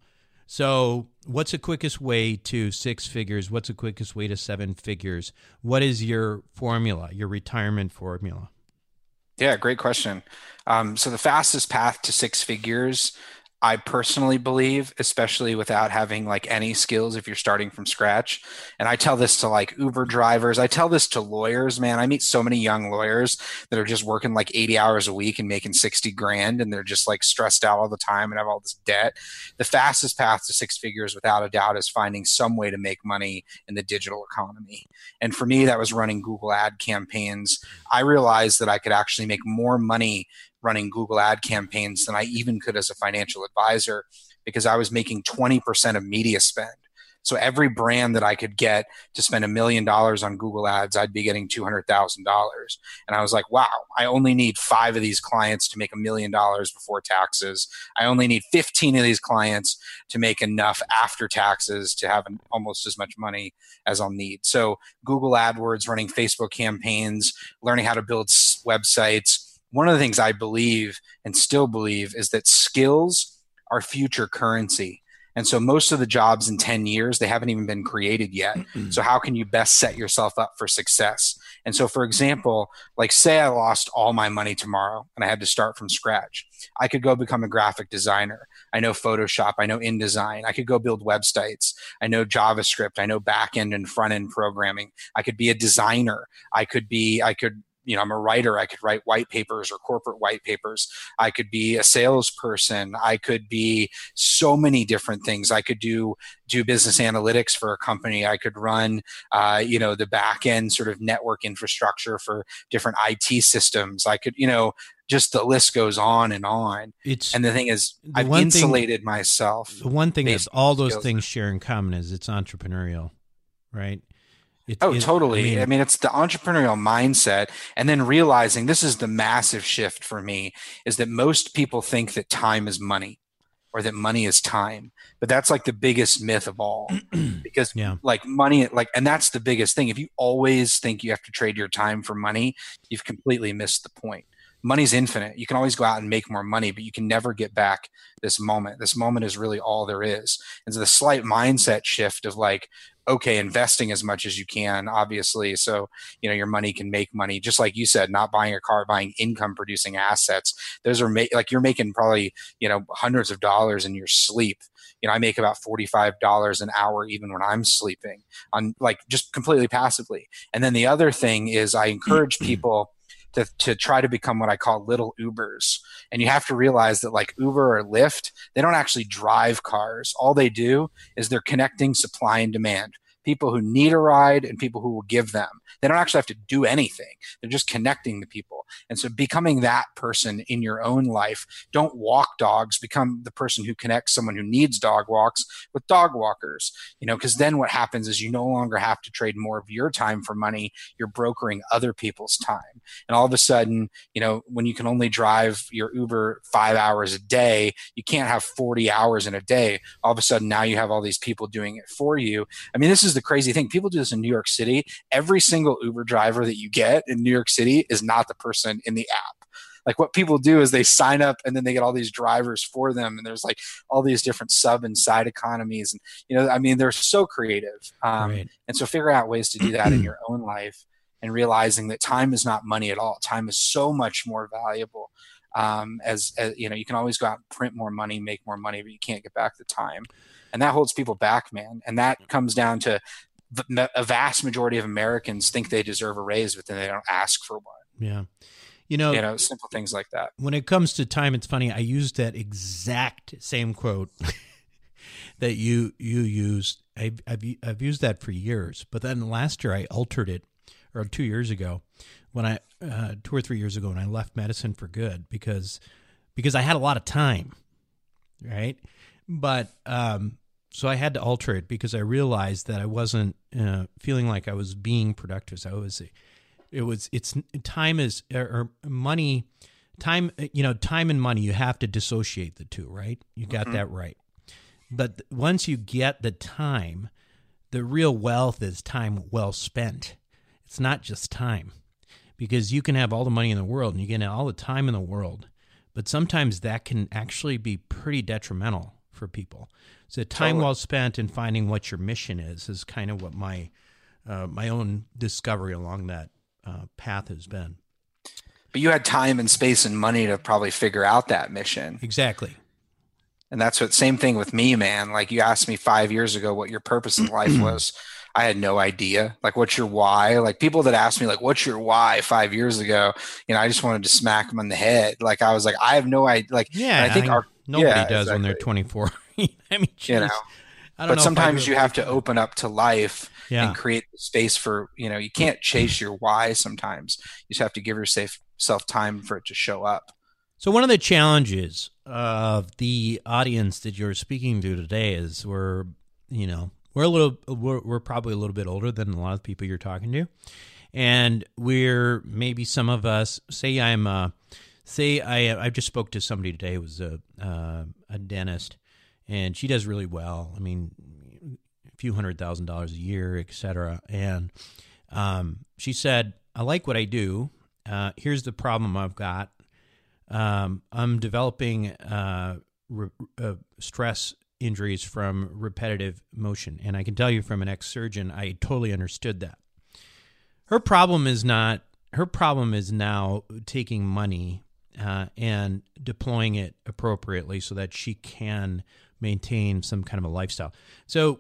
So what's the quickest way to six figures? What's the quickest way to seven figures? What is your formula, your retirement formula? Yeah, great question. Um, so the fastest path to six figures, I personally believe, especially without having like any skills if you're starting from scratch. And I tell this to like Uber drivers. I tell this to lawyers, man. I meet so many young lawyers that are just working like eighty hours a week and making sixty grand. And they're just like stressed out all the time and have all this debt. The fastest path to six figures without a doubt is finding some way to make money in the digital economy. And for me, that was running Google ad campaigns. I realized that I could actually make more money running Google ad campaigns than I even could as a financial advisor, because I was making twenty percent of media spend. So every brand that I could get to spend a million dollars on Google ads, I'd be getting two hundred thousand dollars. And I was like, wow, I only need five of these clients to make a million dollars before taxes. I only need fifteen of these clients to make enough after taxes to have an, almost as much money as I'll need. So Google AdWords, running Facebook campaigns, learning how to build websites. One of the things I believe and still believe is that skills are future currency. And so most of the jobs in ten years, they haven't even been created yet. So how can you best set yourself up for success? And so, for example, like say I lost all my money tomorrow and I had to start from scratch. I could go become a graphic designer. I know Photoshop. I know InDesign. I could go build websites. I know JavaScript. I know back-end and front-end programming. I could be a designer. I could be, I could You know, I'm a writer. I could write white papers or corporate white papers. I could be a salesperson. I could be so many different things. I could do do business analytics for a company. I could run, uh, you know, the back end sort of network infrastructure for different I T systems. I could, you know, just the list goes on and on. It's, and the thing is, I've insulated thing, myself. The one thing that all those skills. things share in common is it's entrepreneurial, right? It, oh, it, totally. I mean, I mean, it's the entrepreneurial mindset. And then realizing, this is the massive shift for me, is that most people think that time is money or that money is time. But that's like the biggest myth of all, because yeah. like money, like, and that's the biggest thing. If you always think you have to trade your time for money, you've completely missed the point. Money's infinite. You can always go out and make more money, but you can never get back this moment. This moment is really all there is. And so the slight mindset shift of like, okay, investing as much as you can, obviously. So, you know, your money can make money. Just like you said, not buying a car, buying income producing assets. Those are ma- like you're making probably, you know, hundreds of dollars in your sleep. You know, I make about forty-five dollars an hour even when I'm sleeping, on like just completely passively. And then the other thing is I encourage people to, to try to become what I call little Ubers. And you have to realize that like Uber or Lyft, they don't actually drive cars. All they do is they're connecting supply and demand. People who need a ride and people who will give them. They don't actually have to do anything. They're just connecting the people. And so becoming that person in your own life, don't walk dogs, become the person who connects someone who needs dog walks with dog walkers, you know, because then what happens is you no longer have to trade more of your time for money. You're brokering other people's time. And all of a sudden, you know, when you can only drive your Uber five hours a day, you can't have forty hours in a day. All of a sudden now you have all these people doing it for you. I mean, this is the crazy thing. People do this in New York City. Every single Uber driver that you get in New York City is not the person in the app. Like what people do is they sign up and then they get all these drivers for them. And there's like all these different sub and side economies. And, you know, I mean, they're so creative. Um, right. And so figure out ways to do that in your own life and realizing that time is not money at all. Time is so much more valuable. Um, as, as, you know, you can always go out and print more money, make more money, but you can't get back the time. And that holds people back, man. And that comes down to a vast majority of Americans think they deserve a raise, but then they don't ask for one. Yeah. You know, you know, simple things like that. When it comes to time, it's funny. I used that exact same quote that you, you used. I've, I've, I've used that for years, but then last year I altered it, or two years ago when I, uh, two or three years ago when I left medicine for good, because, because I had a lot of time. Right. But, um, so I had to alter it because I realized that I wasn't uh, feeling like I was being productive. So I was, it was, it's time is, or money, time, you know, time and money, you have to dissociate the two, right? You got mm-hmm. that right. But once you get the time, the real wealth is time well spent. It's not just time, because you can have all the money in the world and you can have all the time in the world, but sometimes that can actually be pretty detrimental for people. So time Totally. well spent in finding what your mission is is kind of what my uh, my own discovery along that uh, path has been. But you had time and space and money to probably figure out that mission. Exactly. And that's what, same thing with me, man. Like, you asked me five years ago what your purpose in life was. I had no idea. Like, what's your why? Like, people that asked me, like, what's your why five years ago? You know, I just wanted to smack them on the head. Like, I was like, I have no idea. Like, Yeah, and I think I- our, nobody yeah, does when they're exactly. twenty-four. I mean, You know, geez. I don't but know if I sometimes do you it have to before. open up to life Yeah. and create space for, you know, you can't chase your why sometimes. You just have to give yourself time for it to show up. So one of the challenges of the audience that you're speaking to today is we're, you know, we're a little, we're, we're probably a little bit older than a lot of people you're talking to. And we're maybe some of us, say I'm, uh, say I, I just spoke to somebody today who was a, uh, a dentist, and she does really well. I mean, a few hundred thousand dollars a year, et cetera. And um, she said, I like what I do. Uh, here's the problem I've got. Um, I'm developing uh, re- uh, stress injuries from repetitive motion. And I can tell you from an ex-surgeon, I totally understood that. Her problem is not, her problem is now taking money uh, and deploying it appropriately so that she can maintain some kind of a lifestyle. So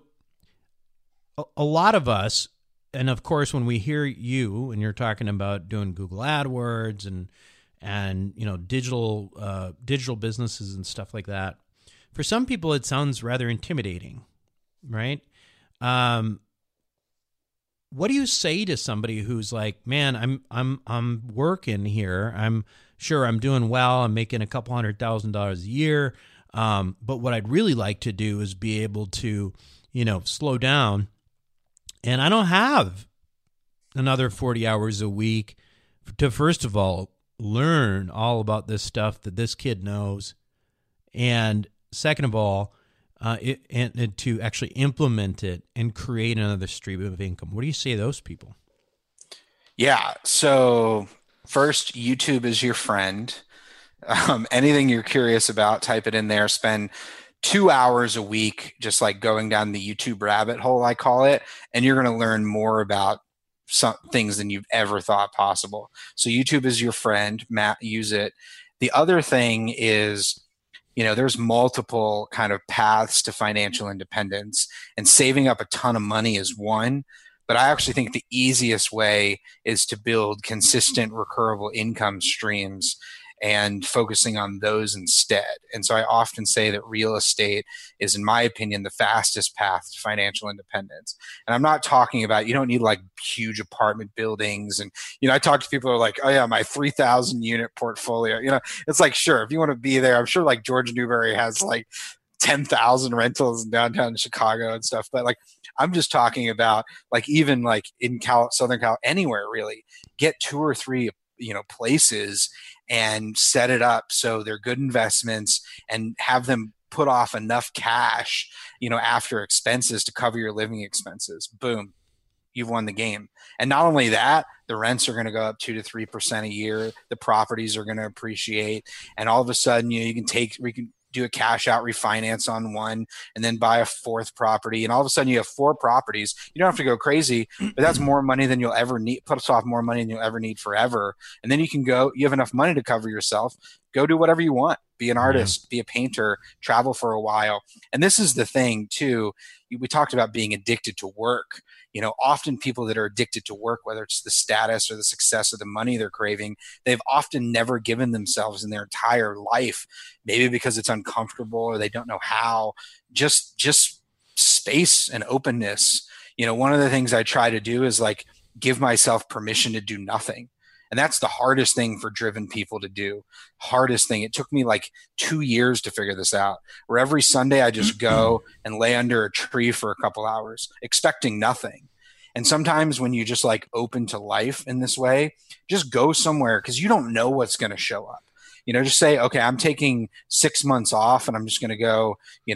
a, a lot of us, and of course, when we hear you and you're talking about doing Google AdWords and and you know digital uh, digital businesses and stuff like that, for some people it sounds rather intimidating, right? Um, what do you say to somebody who's like, "Man, I'm I'm I'm working here. I'm sure I'm doing well. I'm making a couple hundred thousand dollars a year, um, but what I'd really like to do is be able to, you know, slow down, and I don't have another forty hours a week to, first of all, learn all about this stuff that this kid knows, and second of all, uh, it, and, and to actually implement it and create another stream of income." What do you say to those people? Yeah. So first, YouTube is your friend. Um, anything you're curious about, type it in there. Spend two hours a week just like going down the YouTube rabbit hole, I call it, and you're going to learn more about some things than you've ever thought possible. So YouTube is your friend. Matt, use it. The other thing is, you know, there's multiple kind of paths to financial independence, and saving up a ton of money is one. But I actually think the easiest way is to build consistent, recurrable income streams and focusing on those instead. And so I often say that real estate is, in my opinion, the fastest path to financial independence. And I'm not talking about, you don't need like huge apartment buildings. And, you know, I talk to people who are like, oh yeah, my three thousand unit portfolio, you know, it's like, sure, if you want to be there, I'm sure like George Newberry has like ten thousand rentals in downtown Chicago and stuff. But like, I'm just talking about like, even like in Cal, Southern Cal, anywhere really, get two or three, you know, places and set it up so they're good investments, and have them put off enough cash, you know, after expenses to cover your living expenses. Boom, you've won the game. And not only that, the rents are going to go up two to three percent a year. The properties are going to appreciate, and all of a sudden, you know, you can take, we can do a cash out refinance on one and then buy a fourth property. And all of a sudden you have four properties. You don't have to go crazy, but that's more money than you'll ever need, puts off more money than you'll ever need forever. And then you can go, you have enough money to cover yourself, go do whatever you want, be an artist, yeah. be a painter, travel for a while. And this is the thing too. We talked about being addicted to work. You know, often people that are addicted to work, whether it's the status or the success or the money they're craving, they've often never given themselves in their entire life, maybe because it's uncomfortable or they don't know how, just, just space and openness. You know, one of the things I try to do is like give myself permission to do nothing. And that's the hardest thing for driven people to do. Hardest thing. It took me like two years to figure this out, where every Sunday I just go and lay under a tree for a couple hours, expecting nothing. And sometimes when you just like open to life in this way, just go somewhere, because you don't know what's going to show up. You know, just say, okay, I'm taking six months off and I'm just going to go, you know,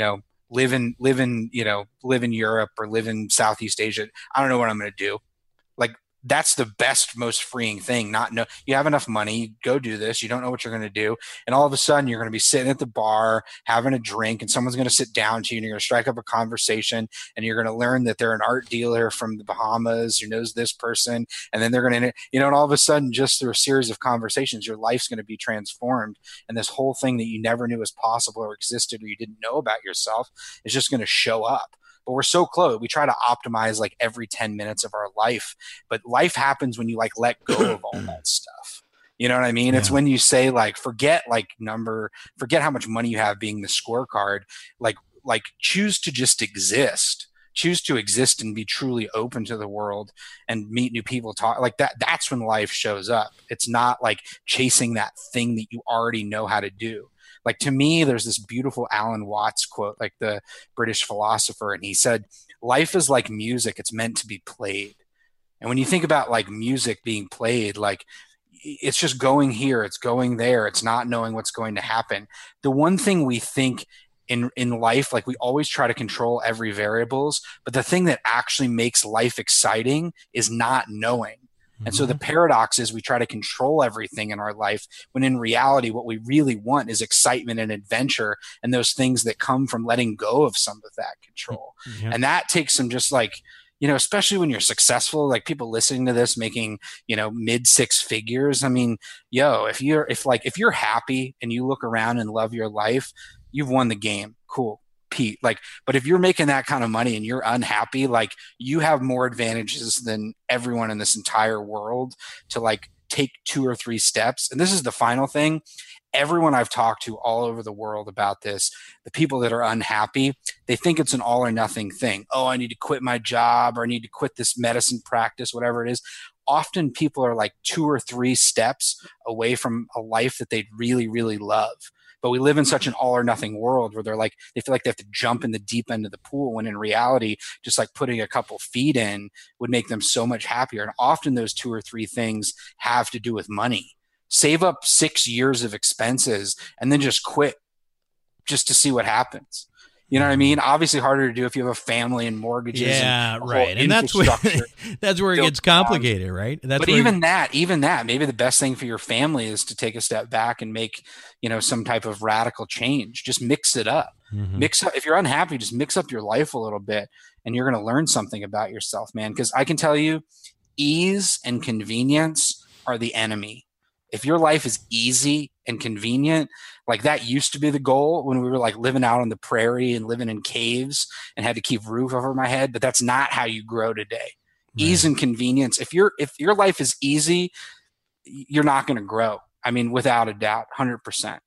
live in, live in, you know, live in Europe or live in Southeast Asia. I don't know what I'm going to do. Like, that's the best, most freeing thing. Not know you have enough money, you go do this. You don't know what you're going to do. And all of a sudden you're going to be sitting at the bar, having a drink, and someone's going to sit down to you and you're going to strike up a conversation, and you're going to learn that they're an art dealer from the Bahamas who knows this person. And then they're going to, you know, and all of a sudden, just through a series of conversations, your life's going to be transformed. And this whole thing that you never knew was possible or existed, or you didn't know about yourself, is just going to show up. But we're so close. We try to optimize like every ten minutes of our life, but life happens when you like let go of all that stuff. You know what I mean? Yeah. It's when you say like, forget like number, forget how much money you have being the scorecard, like, like choose to just exist, choose to exist and be truly open to the world and meet new people, talk like that. That's when life shows up. It's not like chasing that thing that you already know how to do. Like, to me, there's this beautiful Alan Watts quote, like the British philosopher, and he said, life is like music. It's meant to be played. And when you think about like music being played, like it's just going here, it's going there. It's not knowing what's going to happen. The one thing we think in, in life, like we always try to control every variables, but the thing that actually makes life exciting is not knowing. And so the paradox is we try to control everything in our life, when in reality, what we really want is excitement and adventure and those things that come from letting go of some of that control. Yeah. And that takes some just like, you know, especially when you're successful, like people listening to this making, you know, mid six figures. I mean, yo, if you're, if like, if you're happy and you look around and love your life, you've won the game. Cool. Pete, like, but if you're making that kind of money and you're unhappy, like you have more advantages than everyone in this entire world to like take two or three steps. And this is the final thing. Everyone I've talked to all over the world about this, the people that are unhappy, they think it's an all or nothing thing. Oh, I need to quit my job, or I need to quit this medicine practice, whatever it is. Often people are like two or three steps away from a life that they'd really, really love. But we live in such an all or nothing world where they're like, they feel like they have to jump in the deep end of the pool, when in reality, just like putting a couple feet in would make them so much happier. And often those two or three things have to do with money. Save up six years of expenses and then just quit just to see what happens. You know what I mean? Obviously harder to do if you have a family and mortgages. Yeah, and right. And that's where that's where it gets complicated, right? That's but even it, that, even that, maybe the best thing for your family is to take a step back and make, you know, some type of radical change. Just mix it up. Mm-hmm. Mix up. If you're unhappy, just mix up your life a little bit, and you're going to learn something about yourself, man. Because I can tell you, ease and convenience are the enemy. If your life is easy and convenient, like that used to be the goal when we were like living out on the prairie and living in caves and had to keep roof over my head, but that's not how you grow today. Right. Ease and convenience. If you're, if your life is easy, you're not going to grow. I mean, without a doubt, one hundred percent.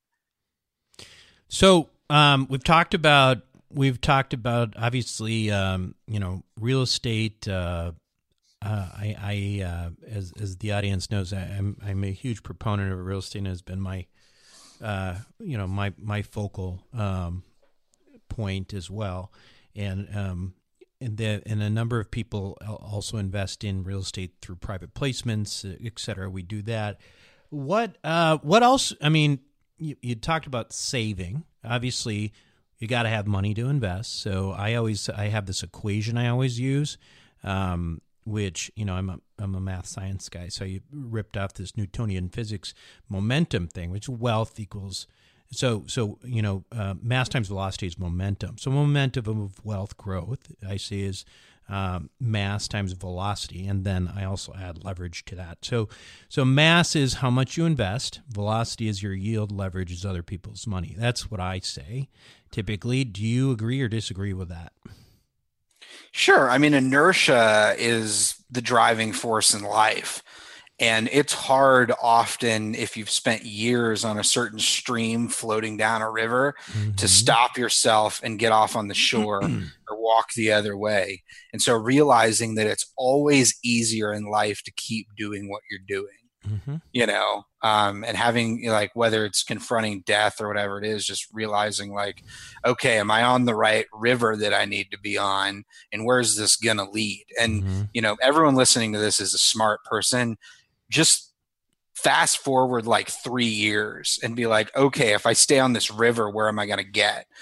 So um, we've talked about, we've talked about obviously, um, you know, real estate, uh, Uh, I, I uh, as as the audience knows, I, I'm I'm a huge proponent of real estate, and has been my, uh, you know, my my focal um, point as well, and um, and the, and a number of people also invest in real estate through private placements, et cetera. We do that. What uh, what else? I mean, you, you talked about saving. Obviously, you got to have money to invest. So I always I have this equation I always use. Um, which, you know, I'm a, I'm a math science guy, so you ripped off this Newtonian physics momentum thing, which wealth equals, so, so you know, uh, mass times velocity is momentum. So momentum of wealth growth, I see, is um, mass times velocity, and then I also add leverage to that. So, so mass is how much you invest, velocity is your yield, leverage is other people's money. That's what I say, typically. Do you agree or disagree with that? Sure. I mean, inertia is the driving force in life. And it's hard often, if you've spent years on a certain stream floating down a river, mm-hmm. to stop yourself and get off on the shore or walk the other way. And so realizing that it's always easier in life to keep doing what you're doing. Mm-hmm. You know, um, and having, you know, like, whether it's confronting death or whatever it is, just realizing like, okay, am I on the right river that I need to be on, and where's this going to lead? And, mm-hmm. you know, everyone listening to this is a smart person. Just fast forward like three years and be like, okay, if I stay on this river, where am I going to get?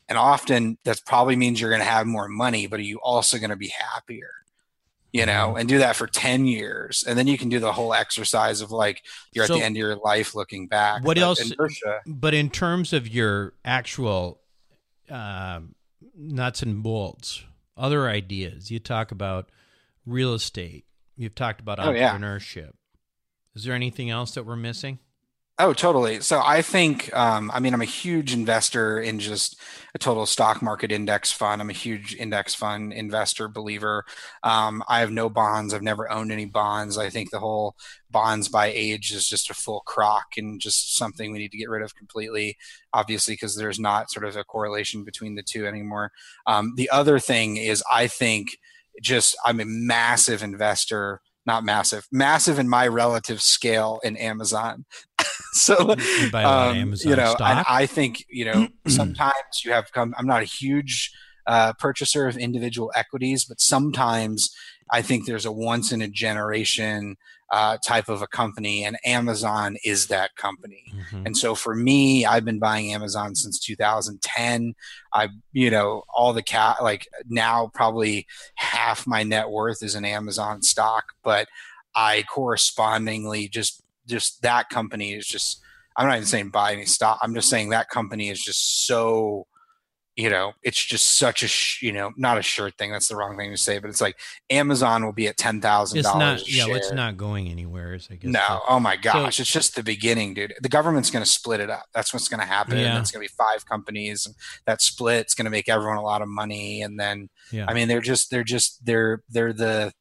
And often that probably means you're going to have more money, but are you also going to be happier? You know, and do that for ten years. And then you can do the whole exercise of like, you're so, at the end of your life looking back. What but else? Inertia, but in terms of your actual uh, nuts and bolts, other ideas, you talk about real estate. You've talked about oh, entrepreneurship. Yeah. Is there anything else that we're missing? Oh, totally. So I think, um, I mean, I'm a huge investor in just a total stock market index fund. I'm a huge index fund investor believer. Um, I have no bonds. I've never owned any bonds. I think the whole bonds by age is just a full crock and just something we need to get rid of completely, obviously, because there's not sort of a correlation between the two anymore. Um, the other thing is I think just I'm a massive investor, not massive, massive in my relative scale in Amazon. So, um, you know, I, I think, you know, sometimes you have come, I'm not a huge uh, purchaser of individual equities, but sometimes I think there's a once in a generation uh, type of a company, and Amazon is that company. Mm-hmm. And so for me, I've been buying Amazon since two thousand ten. I, you know, all the cat, like now probably half my net worth is in Amazon stock, but I correspondingly just just that company is just, I'm not even saying buy any stock. I'm just saying that company is just so, you know, it's just such a, sh- you know, not a shirt thing. That's the wrong thing to say, but it's like Amazon will be at ten thousand dollars It's not, yeah, it's not going anywhere. I guess. No. So, oh my gosh. So, it's just the beginning, dude. The government's going to split it up. That's what's going to happen. Yeah. And it's going to be five companies, and that split's going to make everyone a lot of money. And then, yeah. I mean, they're just, they're just, they're, they're the,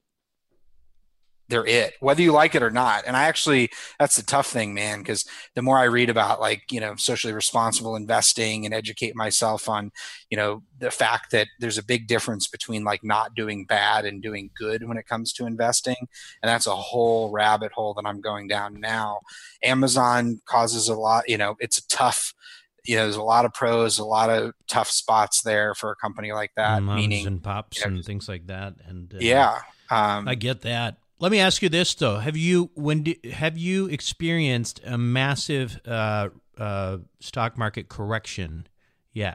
they're it, whether you like it or not. And I actually, that's the tough thing, man, because the more I read about like, you know, socially responsible investing and educate myself on, you know, the fact that there's a big difference between like not doing bad and doing good when it comes to investing. And that's a whole rabbit hole that I'm going down now. Amazon causes a lot, you know, it's a tough, you know, there's a lot of pros, a lot of tough spots there for a company like that. Moms meaning, and pops you know, and things like that. And uh, yeah, um, I get that. Let me ask you this though: Have you when do, have you experienced a massive uh, uh, stock market correction yet?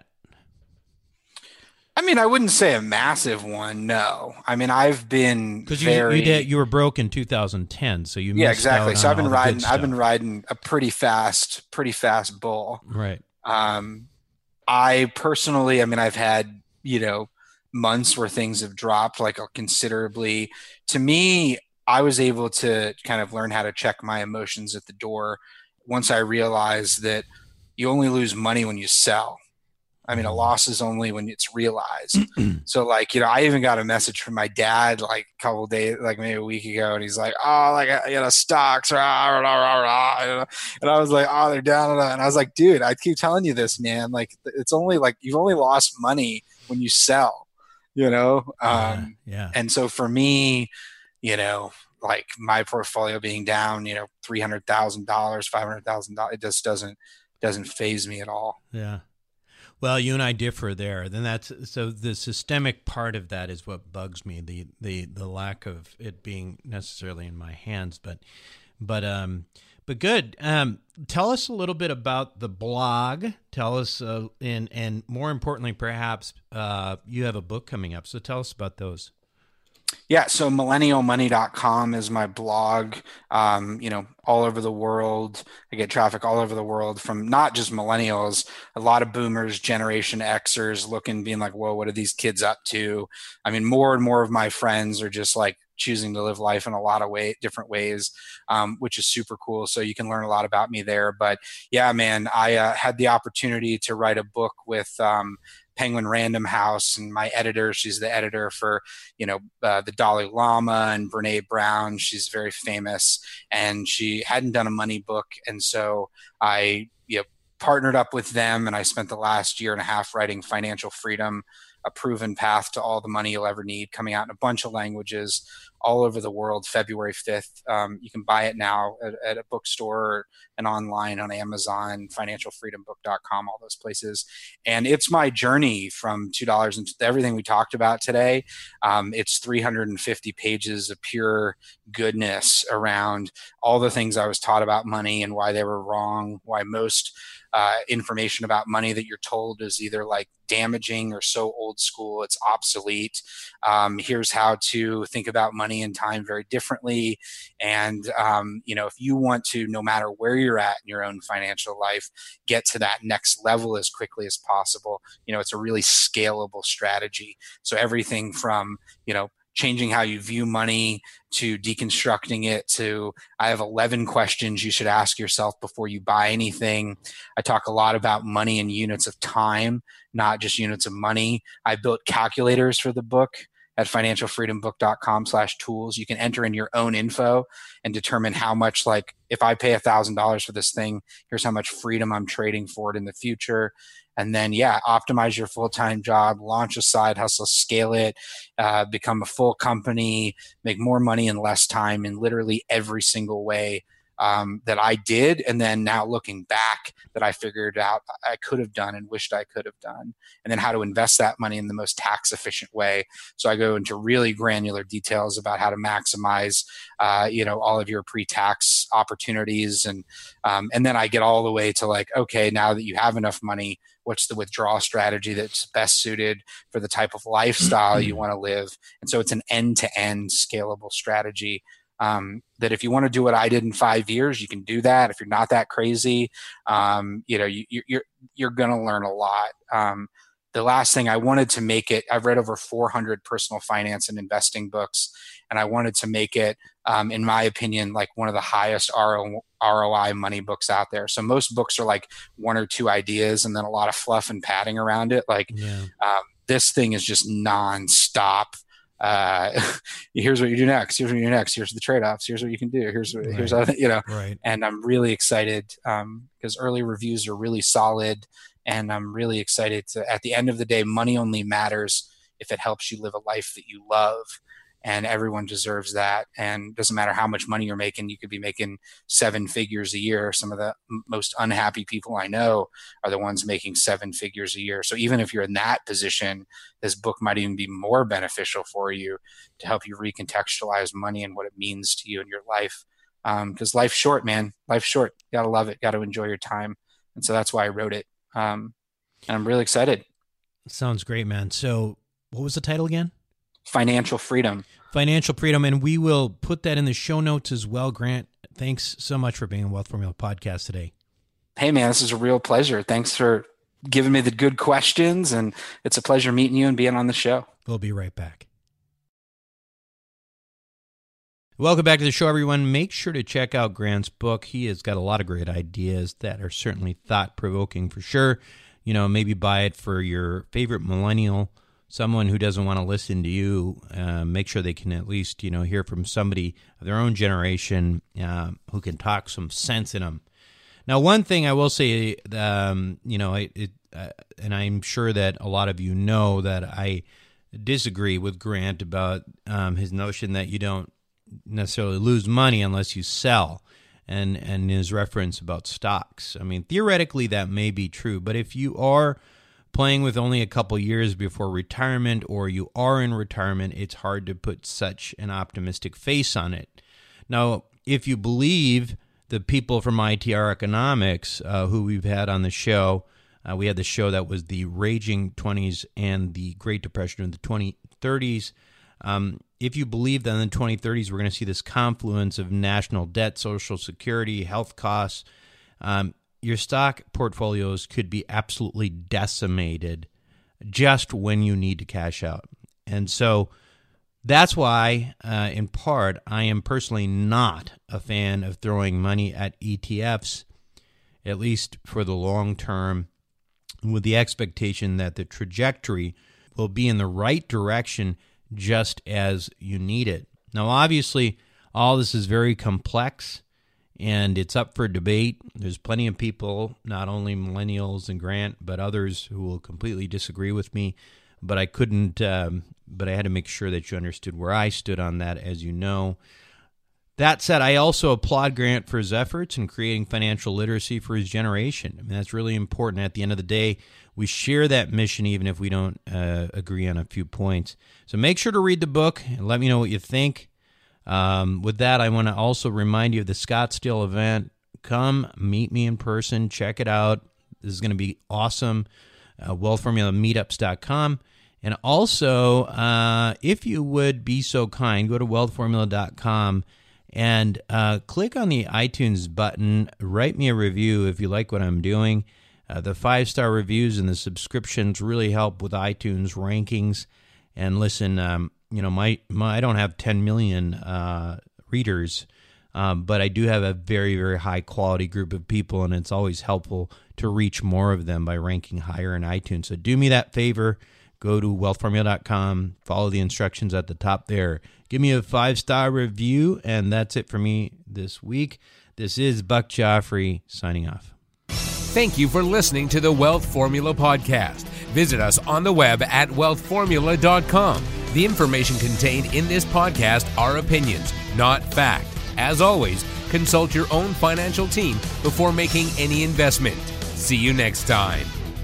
I mean, I wouldn't say a massive one. No, I mean I've been because very... you you, did, you were broke in two thousand ten, so you yeah missed exactly. Out so on I've been all riding. the I've been riding a pretty fast, pretty fast bull. Right. Um, I personally, I mean, I've had you know months where things have dropped like considerably. To me, I was able to kind of learn how to check my emotions at the door once I realized that you only lose money when you sell. I mean, a loss is only when it's realized. So like, you know, I even got a message from my dad like a couple of days, like maybe a week ago. And he's like, oh, like, you know, stocks. Rah, rah, rah, rah. And I was like, oh, they're down. And I was like, dude, I keep telling you this, man. Like, it's only like, you've only lost money when you sell, you know? Um, yeah, yeah. And so for me, you know, like my portfolio being down, you know, three hundred thousand dollars, five hundred thousand dollars, it just doesn't, doesn't faze me at all. Yeah. Well, you and I differ there. Then that's, so the systemic part of that is what bugs me, the, the, the lack of it being necessarily in my hands, but, but, um, but good. Um, tell us a little bit about the blog. Tell us, uh, and, and more importantly, perhaps, uh, you have a book coming up. So tell us about those. Yeah, so millennial money dot com is my blog, um, you know, all over the world. I get traffic all over the world from not just millennials, a lot of boomers, Generation Xers looking, being like, whoa, what are these kids up to? I mean, more and more of my friends are just like choosing to live life in a lot of way, different ways, um, which is super cool. So you can learn a lot about me there. But yeah, man, I uh, had the opportunity to write a book with um, Penguin Random House, and my editor, she's the editor for, you know, uh, the Dalai Lama and Brene Brown. She's very famous, and she hadn't done a money book. And so I, you know, partnered up with them, and I spent the last year and a half writing Financial Freedom, a proven path to all the money you'll ever need, coming out in a bunch of languages, all over the world, February fifth. Um, you can buy it now at, at a bookstore and online on Amazon, financial freedom book dot com, all those places. And it's my journey from two dollars and everything we talked about today. Um, it's three hundred fifty pages of pure goodness around all the things I was taught about money and why they were wrong, why most uh, information about money that you're told is either like damaging or so old school it's obsolete. Um, here's how to think about money and time very differently. And, um, you know, if you want to, no matter where you're at in your own financial life, get to that next level as quickly as possible, you know, it's a really scalable strategy. So everything from, you know, changing how you view money to deconstructing it to I have eleven questions you should ask yourself before you buy anything. I talk a lot about money in units of time, not just units of money. I built calculators for the book at financial freedom book dot com slash tools. You can enter in your own info and determine how much, like if I pay one thousand dollars for this thing, here's how much freedom I'm trading for it in the future. And then, yeah, optimize your full-time job, launch a side hustle, scale it, uh, become a full company, make more money in less time in literally every single way um, that I did. And then now looking back that I figured out I could have done and wished I could have done. And then how to invest that money in the most tax efficient way. So I go into really granular details about how to maximize, uh, you know, all of your pre-tax opportunities. And, um, and then I get all the way to like, okay, now that you have enough money, what's the withdrawal strategy that's best suited for the type of lifestyle you want to live? And so it's an end-to-end scalable strategy um, that if you want to do what I did in five years, you can do that. If you're not that crazy, um, you know, you, you're, you're going to learn a lot. Um, the last thing I wanted to make it, I've read over four hundred personal finance and investing books, and I wanted to make it, um, in my opinion, like one of the highest R O I money books out there. So most books are like one or two ideas and then a lot of fluff and padding around it. Like yeah. um, this thing is just nonstop. Uh, here's what you do next. Here's what you do next. Here's the trade-offs. Here's what you can do. Here's what, right. here's how, you know. Right. And I'm really excited um, because early reviews are really solid. And I'm really excited to, at the end of the day, money only matters if it helps you live a life that you love. And everyone deserves that. And it doesn't matter how much money you're making. You could be making seven figures a year. Some of the m- most unhappy people I know are the ones making seven figures a year. So even if you're in that position, this book might even be more beneficial for you to help you recontextualize money and what it means to you in your life. Um, because life's short, man. Life's short. You gotta love it. Got to enjoy your time. And so that's why I wrote it. Um, and I'm really excited. Sounds great, man. So what was the title again? Financial Freedom. Financial Freedom. And we will put that in the show notes as well. Grant, thanks so much for being on Wealth Formula Podcast today. Hey, man, this is a real pleasure. Thanks for giving me the good questions. And it's a pleasure meeting you and being on the show. We'll be right back. Welcome back to the show, everyone. Make sure to check out Grant's book. He has got a lot of great ideas that are certainly thought-provoking for sure. You know, maybe buy it for your favorite millennial, someone who doesn't want to listen to you. Uh, make sure they can at least, you know, hear from somebody of their own generation uh, who can talk some sense in them. Now, one thing I will say, um, you know, it, it uh, and I'm sure that a lot of you know that I disagree with Grant about um, his notion that you don't necessarily lose money unless you sell, and and his reference about stocks. I mean, theoretically that may be true, but if you are playing with only a couple years before retirement, or you are in retirement, it's hard to put such an optimistic face on it. Now, if you believe the people from I T R Economics, uh, who we've had on the show, uh, we had the show that was the Raging twenties and the Great Depression of the twenty thirties. Um, if you believe that in the twenty thirties we're going to see this confluence of national debt, Social Security, health costs, um, your stock portfolios could be absolutely decimated just when you need to cash out. And so that's why, uh, in part, I am personally not a fan of throwing money at E T Fs, at least for the long term, with the expectation that the trajectory will be in the right direction just as you need it. Now, obviously, all this is very complex, and it's up for debate. There's plenty of people, not only millennials and Grant, but others who will completely disagree with me. but I couldn't, um, but I had to make sure that you understood where I stood on that, as you know. That said, I also applaud Grant for his efforts in creating financial literacy for his generation. I mean, that's really important. At the end of the day, we share that mission even if we don't uh, agree on a few points. So make sure to read the book and let me know what you think. Um, with that, I want to also remind you of the Scottsdale event. Come meet me in person. Check it out. This is going to be awesome. Uh, wealth formula meetups dot com. And also, uh, if you would be so kind, go to wealth formula dot com and uh, click on the iTunes button. Write me a review if you like what I'm doing. Uh, the five-star reviews and the subscriptions really help with iTunes rankings. And listen, um, you know, my, my I don't have ten million uh, readers, um, but I do have a very, very high-quality group of people, and it's always helpful to reach more of them by ranking higher in iTunes. So do me that favor. Go to wealth formula dot com, follow the instructions at the top there. Give me a five-star review, and that's it for me this week. This is Buck Joffrey signing off. Thank you for listening to the Wealth Formula Podcast. Visit us on the web at wealth formula dot com. The information contained in this podcast are opinions, not fact. As always, consult your own financial team before making any investment. See you next time.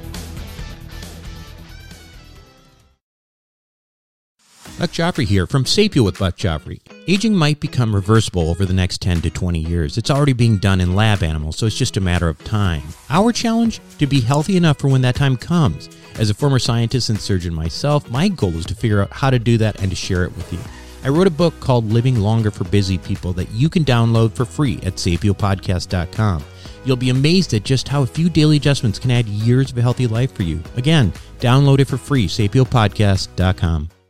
Buck Joffrey here from Sapio with Buck Joffrey. Aging might become reversible over the next ten to twenty years. It's already being done in lab animals, so it's just a matter of time. Our challenge? To be healthy enough for when that time comes. As a former scientist and surgeon myself, my goal is to figure out how to do that and to share it with you. I wrote a book called Living Longer for Busy People that you can download for free at sapio podcast dot com. You'll be amazed at just how a few daily adjustments can add years of a healthy life for you. Again, download it for free, sapio podcast dot com.